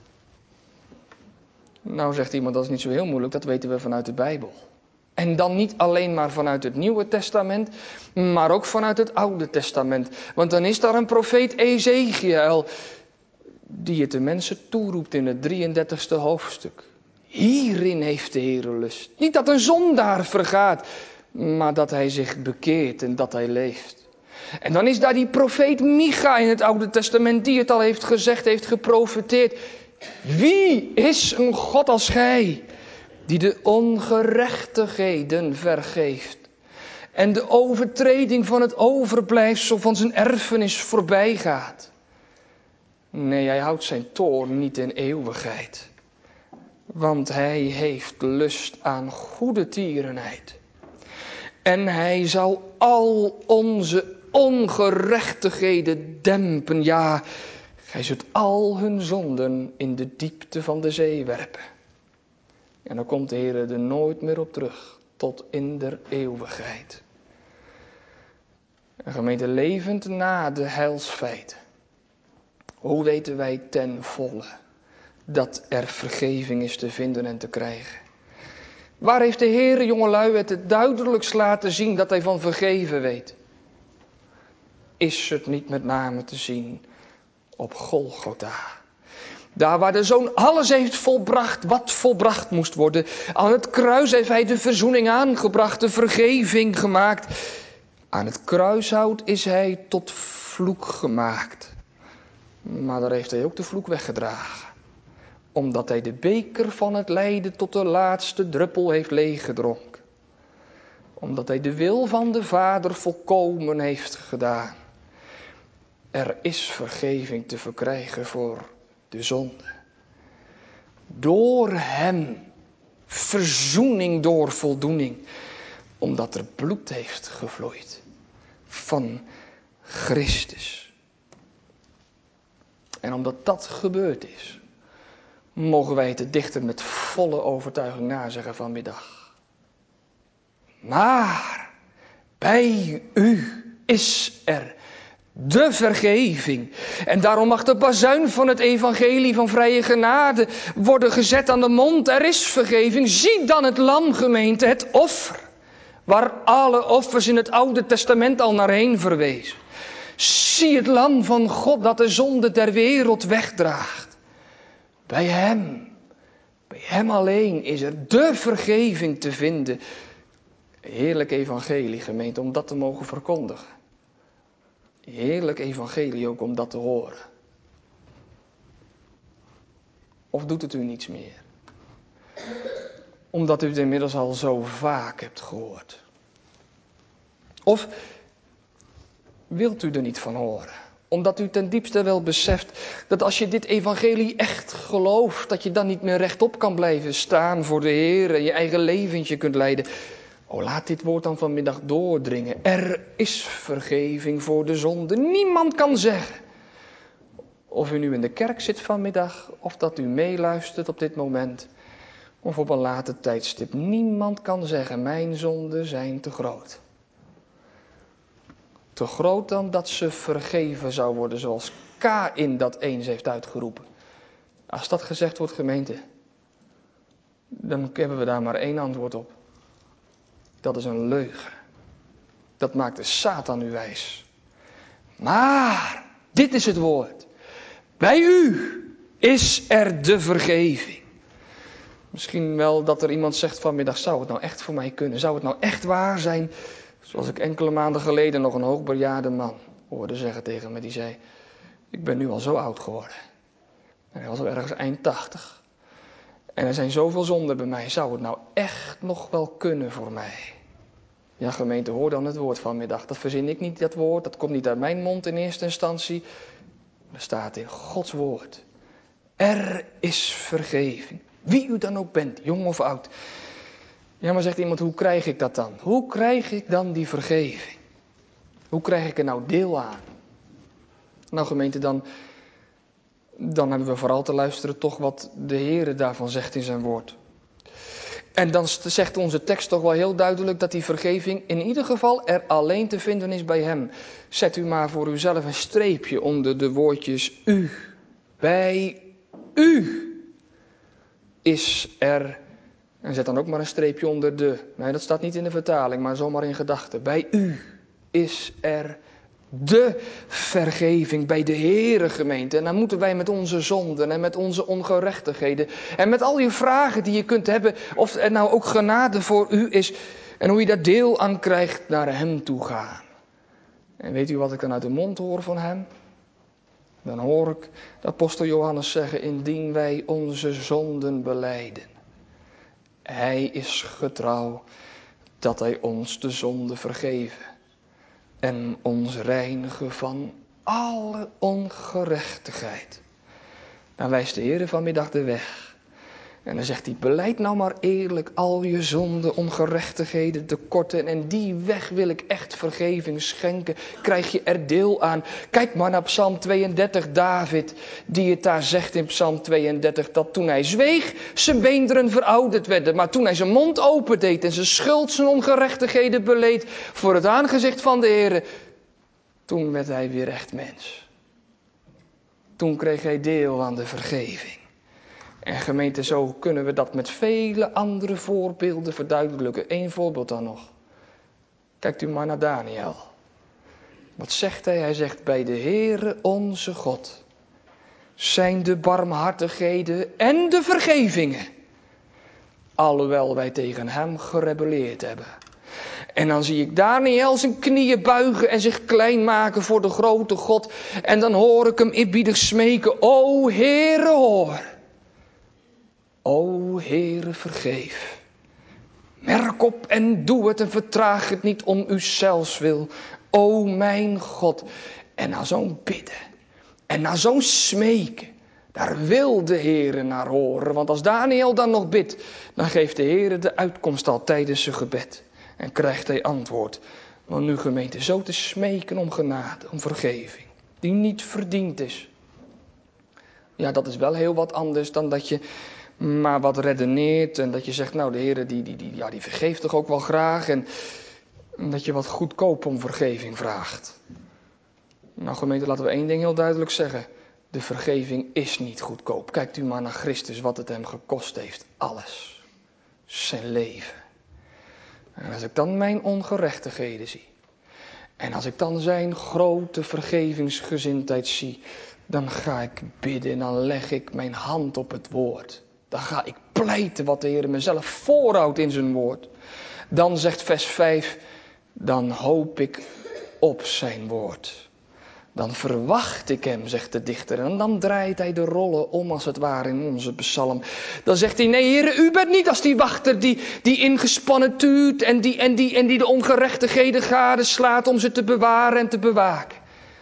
A: Nou zegt iemand, dat is niet zo heel moeilijk, dat weten we vanuit de Bijbel. En dan niet alleen maar vanuit het Nieuwe Testament, maar ook vanuit het Oude Testament. Want dan is daar een profeet Ezekiel, die het de mensen toeroept in het drieëndertigste hoofdstuk. Hierin heeft de Heere lust. Niet dat een zondaar vergaat, maar dat hij zich bekeert en dat hij leeft. En dan is daar die profeet Micha in het Oude Testament, die het al heeft gezegd, heeft geprofeteerd. Wie is een God als gij, die de ongerechtigheden vergeeft en de overtreding van het overblijfsel van zijn erfenis voorbijgaat? Nee, hij houdt zijn toorn niet in eeuwigheid, want hij heeft lust aan goede tierenheid. En hij zal al onze ongerechtigheden dempen, ja, gij zult al hun zonden in de diepte van de zee werpen. En dan komt de Heer er nooit meer op terug, tot in der eeuwigheid. Een gemeente levend na de heilsfeiten. Hoe weten wij ten volle dat er vergeving is te vinden en te krijgen? Waar heeft de Heer, jongelui, het het duidelijkst laten zien dat hij van vergeven weet? Is het niet met name te zien op Golgotha? Daar waar de Zoon alles heeft volbracht wat volbracht moest worden. Aan het kruis heeft hij de verzoening aangebracht, de vergeving gemaakt. Aan het kruishout is hij tot vloek gemaakt. Maar daar heeft hij ook de vloek weggedragen. Omdat hij de beker van het lijden tot de laatste druppel heeft leeggedronken. Omdat hij de wil van de Vader volkomen heeft gedaan. Er is vergeving te verkrijgen voor de zonde. Door hem. Verzoening door voldoening. Omdat er bloed heeft gevloeid. Van Christus. En omdat dat gebeurd is, mogen wij het de dichter met volle overtuiging nazeggen vanmiddag. Maar bij u is er de vergeving. En daarom mag de bazuin van het evangelie van vrije genade worden gezet aan de mond. Er is vergeving. Zie dan het lam, gemeente, het offer. Waar alle offers in het Oude Testament al naar heen verwezen. Zie het lam van God dat de zonde der wereld wegdraagt. Bij hem, bij hem alleen is er de vergeving te vinden. Heerlijk evangelie, gemeente, om dat te mogen verkondigen. Heerlijk evangelie ook om dat te horen. Of doet het u niets meer? Omdat u het inmiddels al zo vaak hebt gehoord. Of wilt u er niet van horen? Omdat u ten diepste wel beseft dat als je dit evangelie echt gelooft, dat je dan niet meer rechtop kan blijven staan voor de Heer en je eigen leventje kunt leiden. Oh, laat dit woord dan vanmiddag doordringen. Er is vergeving voor de zonde. Niemand kan zeggen, of u nu in de kerk zit vanmiddag, of dat u meeluistert op dit moment, of op een later tijdstip. Niemand kan zeggen, mijn zonden zijn te groot. Te groot dan dat ze vergeven zou worden, zoals Kaïn dat eens heeft uitgeroepen. Als dat gezegd wordt, gemeente, dan hebben we daar maar één antwoord op. Dat is een leugen. Dat maakt de Satan u wijs. Maar, dit is het woord. Bij u is er de vergeving. Misschien wel dat er iemand zegt vanmiddag, zou het nou echt voor mij kunnen? Zou het nou echt waar zijn? Zoals ik enkele maanden geleden nog een hoogbejaarde man hoorde zeggen tegen me. Die zei, ik ben nu al zo oud geworden. En hij was al ergens eind tachtig. En er zijn zoveel zonden bij mij. Zou het nou echt nog wel kunnen voor mij? Ja, gemeente, hoor dan het woord vanmiddag. Dat verzin ik niet, dat woord. Dat komt niet uit mijn mond in eerste instantie. Er staat in Gods woord. Er is vergeving. Wie u dan ook bent, jong of oud. Ja, maar zegt iemand, hoe krijg ik dat dan? Hoe krijg ik dan die vergeving? Hoe krijg ik er nou deel aan? Nou gemeente, dan, dan hebben we vooral te luisteren toch wat de Heere daarvan zegt in zijn woord. En dan zegt onze tekst toch wel heel duidelijk dat die vergeving in ieder geval er alleen te vinden is bij hem. Zet u maar voor uzelf een streepje onder de woordjes u. Bij u is er, en zet dan ook maar een streepje onder de. Nee, dat staat niet in de vertaling, maar zomaar in gedachten. Bij u is er de vergeving, bij de Heere, gemeente. En dan moeten wij met onze zonden en met onze ongerechtigheden en met al je vragen die je kunt hebben, of er nou ook genade voor u is en hoe je daar deel aan krijgt, naar hem toe gaan. En weet u wat ik dan uit de mond hoor van hem? Dan hoor ik de apostel Johannes zeggen, indien wij onze zonden belijden. Hij is getrouw dat hij ons de zonde vergeven en ons reinigen van alle ongerechtigheid. Dan wijst de Heer vanmiddag de weg. En dan zegt hij, belijd nou maar eerlijk al je zonden, ongerechtigheden, tekorten. En die weg wil ik echt vergeving schenken. Krijg je er deel aan. Kijk maar naar Psalm tweeëndertig, David, die het daar zegt in Psalm tweeëndertig. Dat toen hij zweeg, zijn beenderen verouderd werden. Maar toen hij zijn mond opendeed en zijn schuld, zijn ongerechtigheden beleed voor het aangezicht van de Heer, toen werd hij weer echt mens. Toen kreeg hij deel aan de vergeving. En gemeente, zo kunnen we dat met vele andere voorbeelden verduidelijken. Eén voorbeeld dan nog. Kijkt u maar naar Daniel. Wat zegt hij? Hij zegt, bij de Heere onze God zijn de barmhartigheden en de vergevingen. Alhoewel wij tegen hem gerebelleerd hebben. En dan zie ik Daniel zijn knieën buigen en zich klein maken voor de grote God. En dan hoor ik hem eerbiedig smeken, o Heere, hoor. O Heere, vergeef. Merk op en doe het en vertraag het niet om uzelfs wil. O mijn God. En na zo'n bidden en na zo'n smeken, daar wil de Heere naar horen. Want als Daniel dan nog bidt, dan geeft de Heere de uitkomst al tijdens zijn gebed. En krijgt hij antwoord. Want nu gemeente, zo te smeken om genade, om vergeving, die niet verdiend is. Ja, dat is wel heel wat anders dan dat je maar wat redeneert en dat je zegt, nou de Heer die, die, die, ja, die vergeeft toch ook wel graag. En dat je wat goedkoop om vergeving vraagt. Nou gemeente, laten we één ding heel duidelijk zeggen. De vergeving is niet goedkoop. Kijkt u maar naar Christus, wat het hem gekost heeft. Alles. Zijn leven. En als ik dan mijn ongerechtigheden zie. En als ik dan zijn grote vergevingsgezindheid zie. Dan ga ik bidden en dan leg ik mijn hand op het woord. Dan ga ik pleiten wat de Heer mezelf voorhoudt in zijn woord. Dan zegt vers vijf, dan hoop ik op zijn woord. Dan verwacht ik hem, zegt de dichter. En dan draait hij de rollen om als het ware in onze psalm. Dan zegt hij, nee Heer, u bent niet als die wachter die, die ingespannen tuurt en die, en, die, en die de ongerechtigheden gadeslaat om ze te bewaren en te bewaken.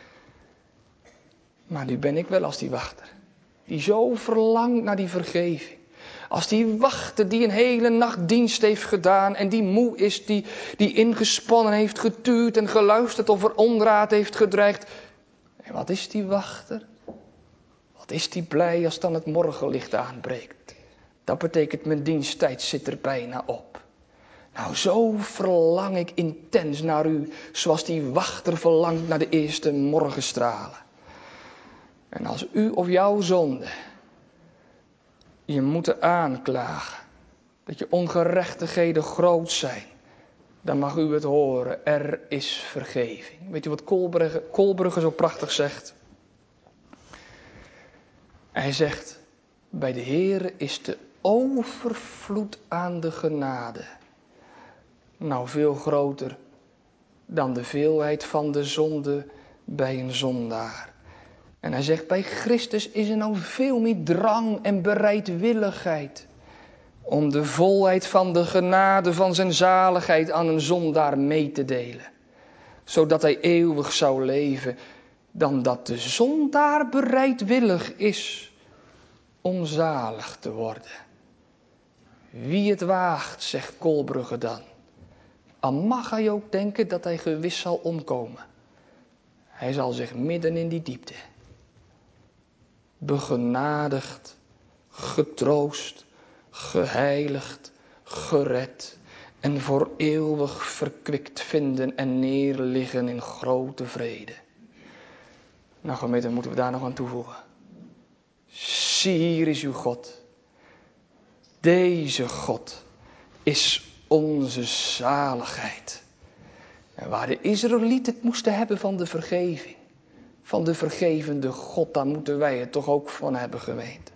A: Maar nu ben ik wel als die wachter. Die zo verlangt naar die vergeving. Als die wachter die een hele nacht dienst heeft gedaan en die moe is, die, die ingespannen heeft getuurd en geluisterd of er onraad heeft gedreigd. En wat is die wachter? Wat is die blij als dan het morgenlicht aanbreekt? Dat betekent mijn diensttijd zit er bijna op. Nou, zo verlang ik intens naar u, zoals die wachter verlangt naar de eerste morgenstralen. En als u of jouw zonde je moeten aanklagen, dat je ongerechtigheden groot zijn, dan mag u het horen, er is vergeving. Weet u wat Kolbrugge, Kolbrugge zo prachtig zegt? Hij zegt, bij de Heere is de overvloed aan de genade nou veel groter dan de veelheid van de zonde bij een zondaar. En hij zegt, bij Christus is er nou veel meer drang en bereidwilligheid om de volheid van de genade van zijn zaligheid aan een zondaar mee te delen, zodat hij eeuwig zou leven, dan dat de zondaar bereidwillig is om zalig te worden. Wie het waagt, zegt Kolbrugge dan, al mag hij ook denken dat hij gewis zal omkomen. Hij zal zich midden in die diepte, begenadigd, getroost, geheiligd, gered en voor eeuwig verkwikt vinden en neerliggen in grote vrede. Nou gemeente, moeten we daar nog aan toevoegen. Zie, hier is uw God. Deze God is onze zaligheid. En waar de Israëlieten het moesten hebben van de vergeving, van de vergevende God, daar moeten wij het toch ook van hebben, gemeente.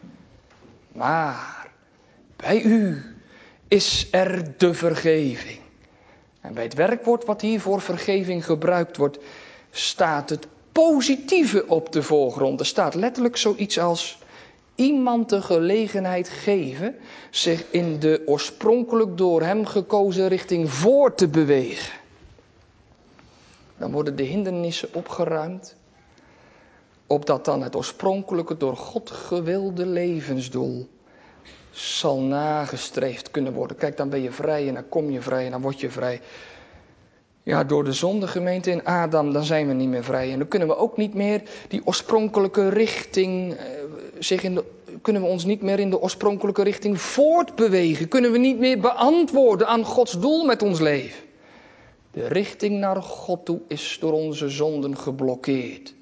A: Maar bij u is er de vergeving. En bij het werkwoord wat hier voor vergeving gebruikt wordt, staat het positieve op de voorgrond. Er staat letterlijk zoiets als iemand de gelegenheid geven zich in de oorspronkelijk door hem gekozen richting voor te bewegen. Dan worden de hindernissen opgeruimd, opdat dan het oorspronkelijke door God gewilde levensdoel zal nagestreefd kunnen worden. Kijk, dan ben je vrij en dan kom je vrij en dan word je vrij. Ja, door de zonde, gemeente, in Adam, dan zijn we niet meer vrij. En dan kunnen we ook niet meer die oorspronkelijke richting, eh, zich in de, kunnen we ons niet meer in de oorspronkelijke richting voortbewegen. Kunnen we niet meer beantwoorden aan Gods doel met ons leven. De richting naar God toe is door onze zonden geblokkeerd.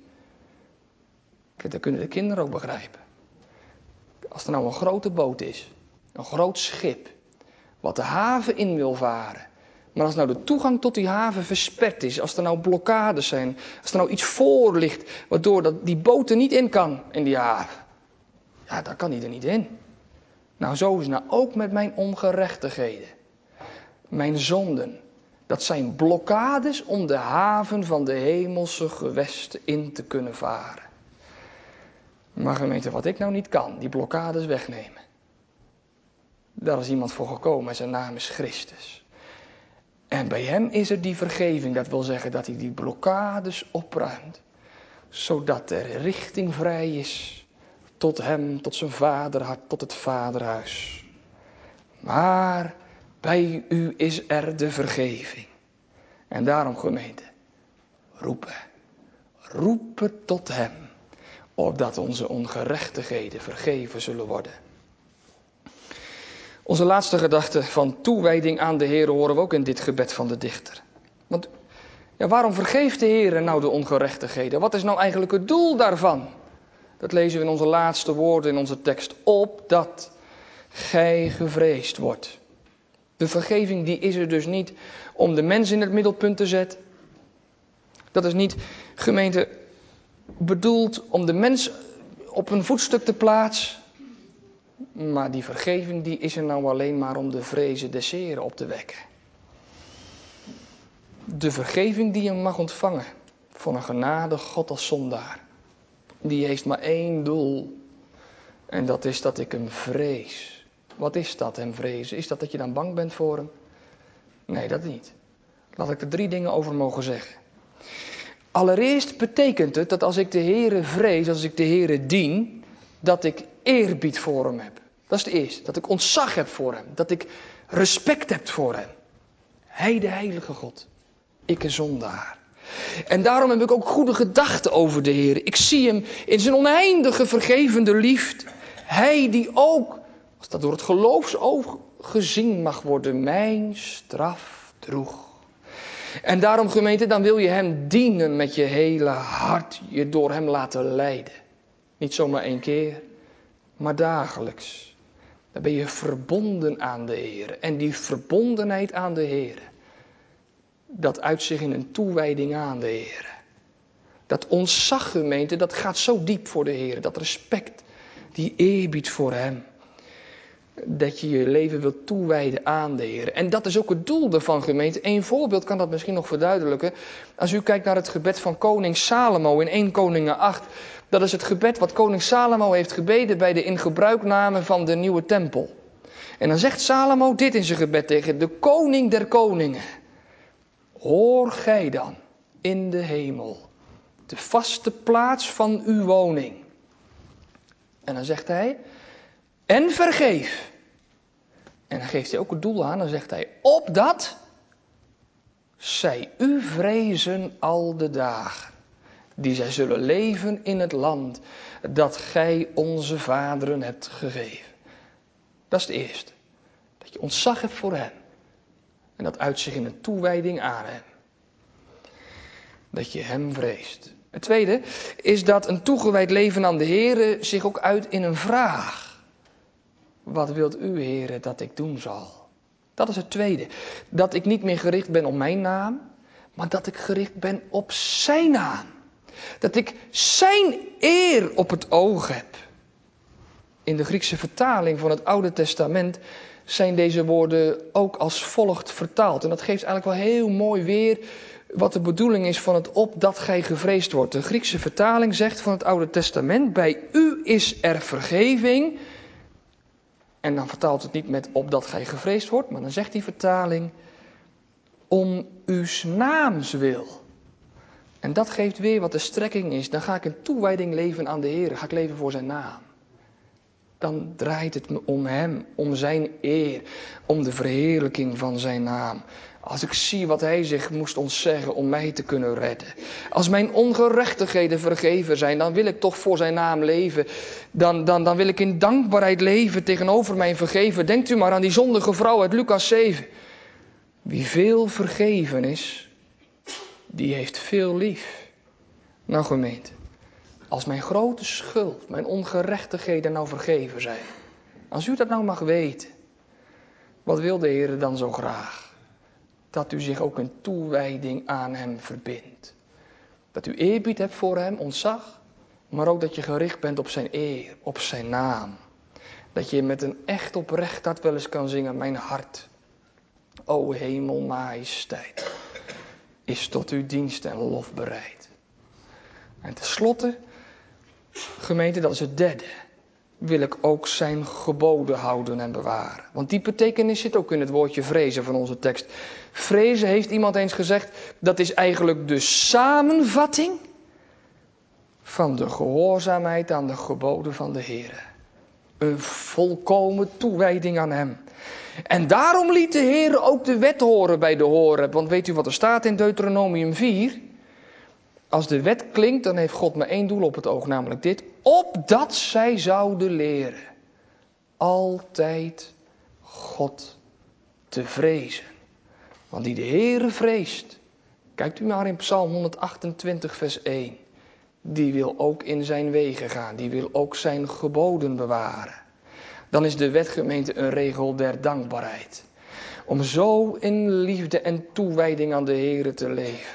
A: Kijk, dat kunnen de kinderen ook begrijpen. Als er nou een grote boot is, een groot schip, wat de haven in wil varen. Maar als nou de toegang tot die haven versperd is, als er nou blokkades zijn, als er nou iets voor ligt, waardoor dat die boot er niet in kan in die haven. Ja, dan kan hij er niet in. Nou, zo is het nou ook met mijn ongerechtigheden. Mijn zonden. Dat zijn blokkades om de haven van de hemelse gewesten in te kunnen varen. Maar gemeente, wat ik nou niet kan, die blokkades wegnemen. Daar is iemand voor gekomen en zijn naam is Christus. En bij hem is er die vergeving, dat wil zeggen dat hij die blokkades opruimt. Zodat er richting vrij is tot hem, tot zijn vaderhart, tot het vaderhuis. Maar bij u is er de vergeving. En daarom, gemeente, roepen. Roepen tot hem, opdat onze ongerechtigheden vergeven zullen worden. Onze laatste gedachte van toewijding aan de Heer horen we ook in dit gebed van de dichter. Want ja, waarom vergeeft de Heer nou de ongerechtigheden? Wat is nou eigenlijk het doel daarvan? Dat lezen we in onze laatste woorden in onze tekst. Opdat gij gevreesd wordt. De vergeving die is er dus niet om de mens in het middelpunt te zetten. Dat is niet, gemeente, bedoeld om de mens op een voetstuk te plaatsen. Maar die vergeving die is er nou alleen maar om de vrezen des Heren op te wekken. De vergeving die je mag ontvangen van een genadig God als zondaar. Die heeft maar één doel. En dat is dat ik hem vrees. Wat is dat, hem vrezen? Is dat dat je dan bang bent voor hem? Nee, dat niet. Laat ik er drie dingen over mogen zeggen. Allereerst betekent het dat als ik de Heere vrees, als ik de Heere dien, dat ik eerbied voor hem heb. Dat is het eerste. Dat ik ontzag heb voor hem. Dat ik respect heb voor hem. Hij de heilige God. Ik een zondaar. En daarom heb ik ook goede gedachten over de Heer. Ik zie hem in zijn oneindige vergevende liefde. Hij die ook Als dat door het geloofsoog gezien mag worden, mijn straf droeg. En daarom, gemeente, dan wil je hem dienen met je hele hart, je door hem laten leiden. Niet zomaar één keer, maar dagelijks. Dan ben je verbonden aan de Heer. En die verbondenheid aan de Heer, dat uit zich in een toewijding aan de Heer. Dat ontzag, gemeente, dat gaat zo diep voor de Heer. Dat respect, die eerbied voor hem. Dat je je leven wilt toewijden aan de Heer. En dat is ook het doel ervan, gemeente. Eén voorbeeld kan dat misschien nog verduidelijken. Als u kijkt naar het gebed van koning Salomo in Eerste Koningen acht. Dat is het gebed wat koning Salomo heeft gebeden bij de ingebruikname van de nieuwe tempel. En dan zegt Salomo dit in zijn gebed tegen de koning der koningen. Hoor gij dan in de hemel de vaste plaats van uw woning. En dan zegt hij, en vergeef. En dan geeft hij ook het doel aan, dan zegt hij, opdat zij u vrezen al de dagen, die zij zullen leven in het land dat gij onze vaderen hebt gegeven. Dat is het eerste. Dat je ontzag hebt voor hem. En dat uit zich in een toewijding aan hem. Dat je hem vreest. Het tweede is dat een toegewijd leven aan de Heere zich ook uit in een vraag. Wat wilt u, Heere, dat ik doen zal? Dat is het tweede. Dat ik niet meer gericht ben op mijn naam, maar dat ik gericht ben op zijn naam. Dat ik zijn eer op het oog heb. In de Griekse vertaling van het Oude Testament zijn deze woorden ook als volgt vertaald. En dat geeft eigenlijk wel heel mooi weer wat de bedoeling is van het opdat gij gevreesd wordt. De Griekse vertaling zegt van het Oude Testament, bij u is er vergeving. En dan vertaalt het niet met opdat gij gevreesd wordt, maar dan zegt die vertaling om uw naams wil. En dat geeft weer wat de strekking is. Dan ga ik een toewijding leven aan de Heer. Ga ik leven voor zijn naam. Dan draait het me om hem, om zijn eer, om de verheerlijking van zijn naam. Als ik zie wat hij zich moest ontzeggen om mij te kunnen redden. Als mijn ongerechtigheden vergeven zijn, dan wil ik toch voor zijn naam leven. Dan, dan, dan wil ik in dankbaarheid leven tegenover mijn vergever. Denkt u maar aan die zondige vrouw uit Lucas zeven. Wie veel vergeven is, die heeft veel lief. Nou gemeente, als mijn grote schuld, mijn ongerechtigheden nou vergeven zijn. Als u dat nou mag weten, wat wil de Heer dan zo graag? Dat u zich ook in toewijding aan hem verbindt. Dat u eerbied hebt voor hem, ontzag, maar ook dat je gericht bent op zijn eer, op zijn naam. Dat je met een echt oprecht hart wel eens kan zingen, mijn hart, o hemel majesteit, is tot uw dienst en lof bereid. En tenslotte, gemeente, dat is het derde, wil ik ook zijn geboden houden en bewaren. Want die betekenis zit ook in het woordje vrezen van onze tekst. Vrezen, heeft iemand eens gezegd, dat is eigenlijk de samenvatting van de gehoorzaamheid aan de geboden van de Heer. Een volkomen toewijding aan hem. En daarom liet de Heer ook de wet horen bij de Horeb. Want weet u wat er staat in Deuteronomium vier? Als de wet klinkt, dan heeft God maar één doel op het oog, namelijk dit. Opdat zij zouden leren altijd God te vrezen. Want die de Heere vreest, kijkt u maar in Psalm honderdachtentwintig vers één. Die wil ook in zijn wegen gaan, die wil ook zijn geboden bewaren. Dan is de wetgemeente een regel der dankbaarheid. Om zo in liefde en toewijding aan de Heere te leven.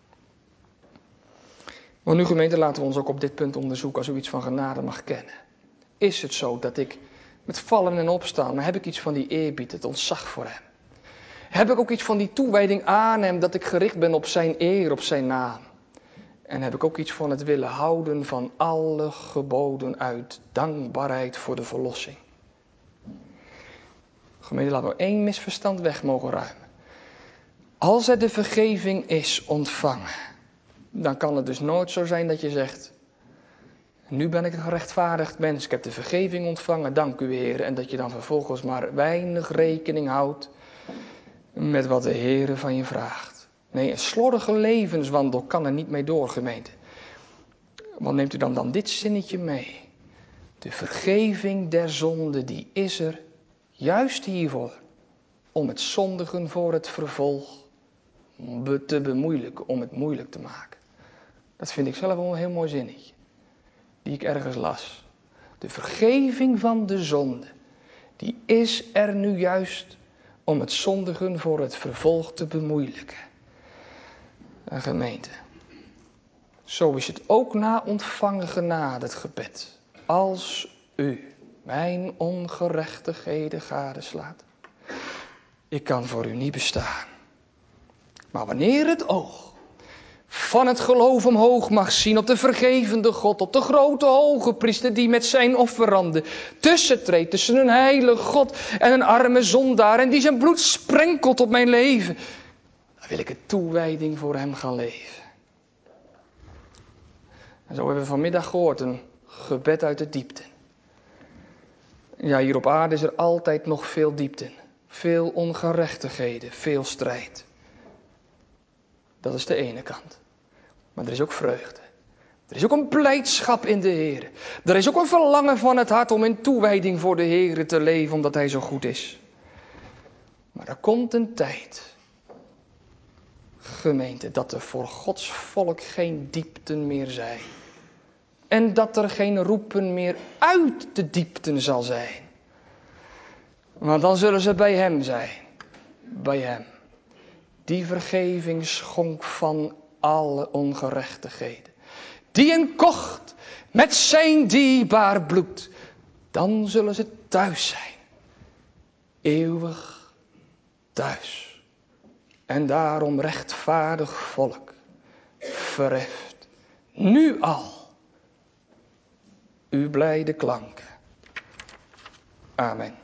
A: Maar nu gemeente, laten we ons ook op dit punt onderzoeken als u iets van genade mag kennen. Is het zo dat ik met vallen en opstaan, heb ik iets van die eerbied, het ontzag voor hem? Heb ik ook iets van die toewijding aan hem, dat ik gericht ben op zijn eer, op zijn naam? En heb ik ook iets van het willen houden van alle geboden uit dankbaarheid voor de verlossing? Gemeente, laten we één misverstand weg mogen ruimen. Als er de vergeving is ontvangen, dan kan het dus nooit zo zijn dat je zegt, nu ben ik een gerechtvaardigd mens, ik heb de vergeving ontvangen, dank u Heer. En dat je dan vervolgens maar weinig rekening houdt met wat de Heer van je vraagt. Nee, een slordige levenswandel kan er niet mee door, gemeente. Wat neemt u dan dan dit zinnetje mee? De vergeving der zonde, die is er juist hiervoor. Om het zondigen voor het vervolg te bemoeilijken, om het moeilijk te maken. Dat vind ik zelf wel een heel mooi zinnetje. Die ik ergens las. De vergeving van de zonde, die is er nu juist om het zondigen voor het vervolg te bemoeilijken. Een gemeente. Zo is het ook na ontvangen genade het gebed. Als u mijn ongerechtigheden gadeslaat. Ik kan voor u niet bestaan. Maar wanneer het oog van het geloof omhoog mag zien op de vergevende God, op de grote hoge priester die met zijn offeranden tussentreedt tussen een heilige God en een arme zondaar en die zijn bloed sprenkelt op mijn leven, dan wil ik een toewijding voor hem gaan leven. En zo hebben we vanmiddag gehoord, een gebed uit de diepte. Ja, hier op aarde is er altijd nog veel diepte, veel ongerechtigheden, veel strijd. Dat is de ene kant. Maar er is ook vreugde. Er is ook een blijdschap in de Heer. Er is ook een verlangen van het hart om in toewijding voor de Heer te leven, omdat Hij zo goed is. Maar er komt een tijd, gemeente, dat er voor Gods volk geen diepten meer zijn. En dat er geen roepen meer uit de diepten zal zijn. Want dan zullen ze bij Hem zijn. Bij Hem. Die vergeving schonk van alle ongerechtigheden. Die hen kocht met zijn dierbaar bloed. Dan zullen ze thuis zijn. Eeuwig thuis. En daarom rechtvaardig volk. Verheft. Nu al. Uw blijde klanken. Amen.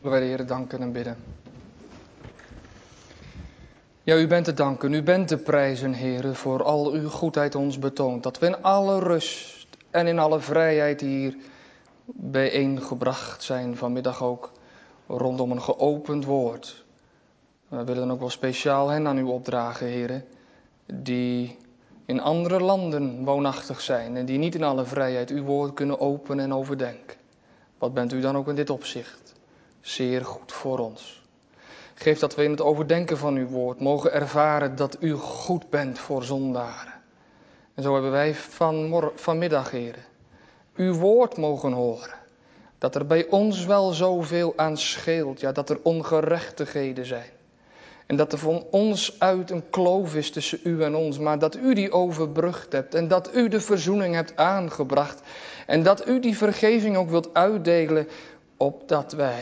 A: wij de Heer danken en bidden. Ja, u bent te danken, u bent te prijzen, Heer, voor al uw goedheid ons betoont. Dat we in alle rust en in alle vrijheid hier bijeengebracht zijn vanmiddag ook rondom een geopend woord. We willen ook wel speciaal hen aan u opdragen, Heer, die in andere landen woonachtig zijn en die niet in alle vrijheid uw woord kunnen openen en overdenken. Wat bent u dan ook in dit opzicht? Zeer goed voor ons. Geef dat we in het overdenken van uw woord mogen ervaren dat u goed bent voor zondaren. En zo hebben wij van, vanmiddag, heren, uw woord mogen horen. Dat er bij ons wel zoveel aan scheelt, ja, dat er ongerechtigheden zijn. En dat er van ons uit een kloof is tussen u en ons, maar dat u die overbrugd hebt en dat u de verzoening hebt aangebracht. En dat u die vergeving ook wilt uitdelen, opdat wij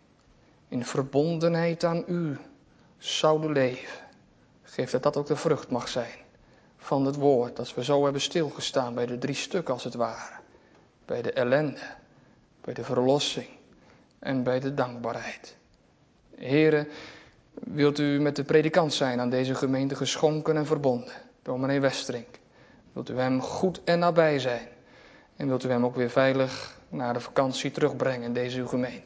A: in verbondenheid aan u zouden leven. Geef dat dat ook de vrucht mag zijn van het woord, als we zo hebben stilgestaan bij de drie stukken als het ware. Bij de ellende, bij de verlossing en bij de dankbaarheid. Here, wilt u met de predikant zijn aan deze gemeente geschonken en verbonden, dominee Westerink. Wilt u hem goed en nabij zijn en wilt u hem ook weer veilig naar de vakantie terugbrengen in deze uw gemeente.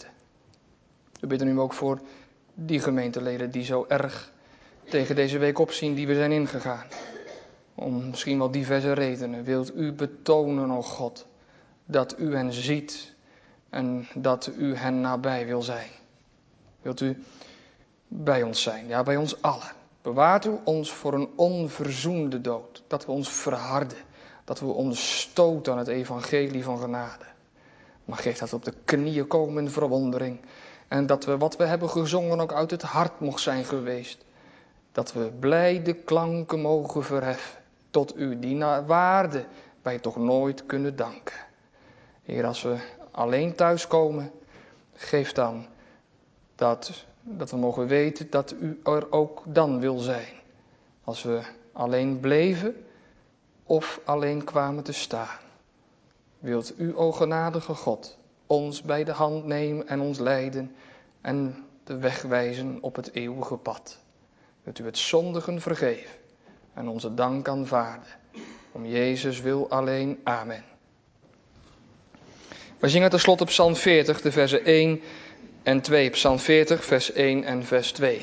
A: We bidden u ook voor die gemeenteleden die zo erg tegen deze week opzien die we zijn ingegaan. Om misschien wel diverse redenen wilt u betonen, o God, dat u hen ziet en dat u hen nabij wil zijn. Wilt u bij ons zijn, ja, bij ons allen. Bewaart u ons voor een onverzoende dood, dat we ons verharden, dat we ons stoten aan het evangelie van genade. Maar geef dat we op de knieën komen in verwondering en dat we wat we hebben gezongen ook uit het hart mocht zijn geweest. Dat we blijde klanken mogen verheffen tot u, die naar waarde wij toch nooit kunnen danken. Heer, als we alleen thuiskomen, geef dan dat, dat we mogen weten dat u er ook dan wil zijn. Als we alleen bleven of alleen kwamen te staan. Wilt u, o genadige God, ons bij de hand nemen en ons leiden en de weg wijzen op het eeuwige pad. Wilt u het zondigen vergeven en onze dank aanvaarden. Om Jezus wil alleen. Amen. We zingen tenslotte Psalm veertig, de versen één en twee. Psalm veertig, vers één en vers twee.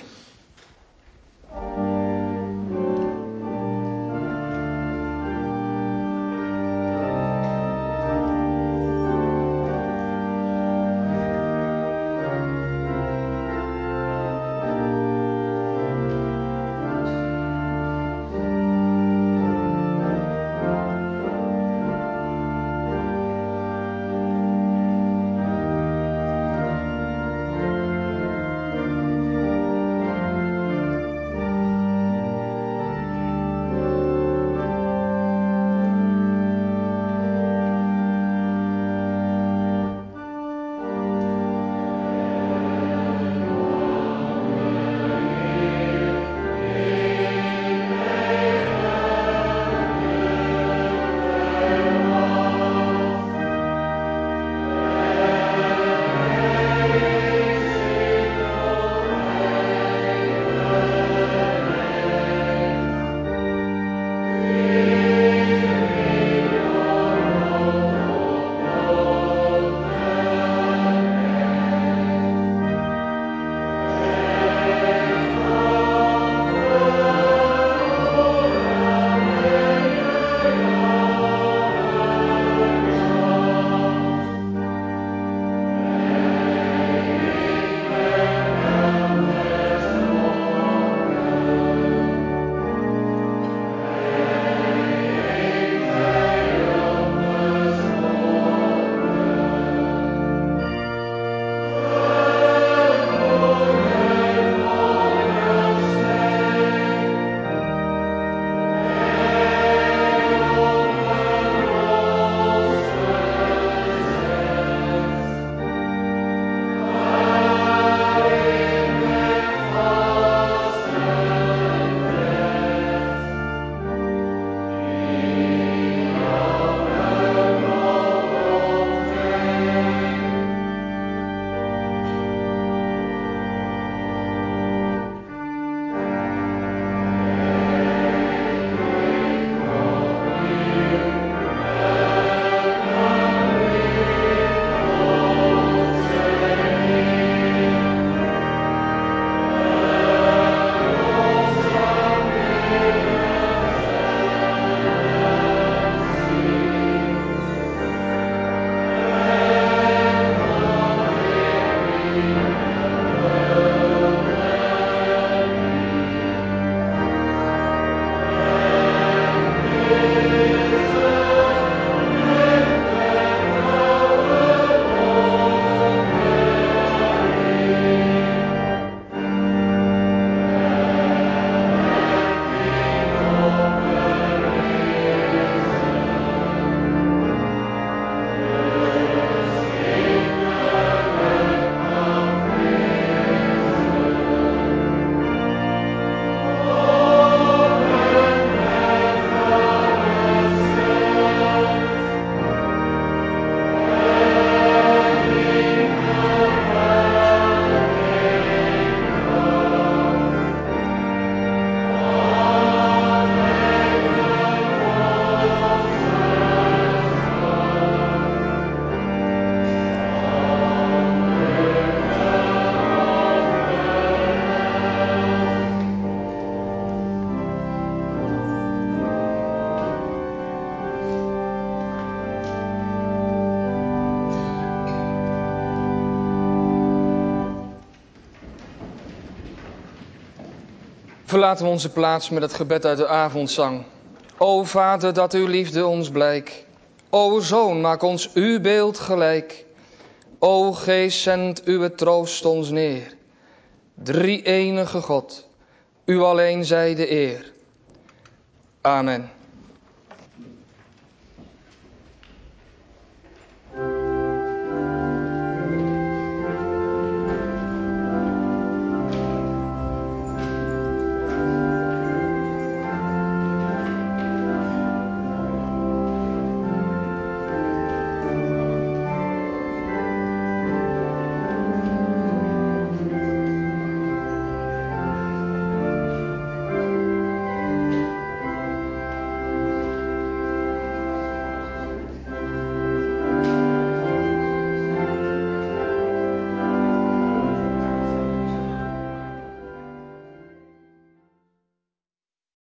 A: Verlaten we onze plaats met het gebed uit de avondzang. O Vader, dat uw liefde ons blijk. O Zoon, maak ons uw beeld gelijk. O Geest, zend uw troost ons neer. Drie-enige God, u alleen zij de eer. Amen.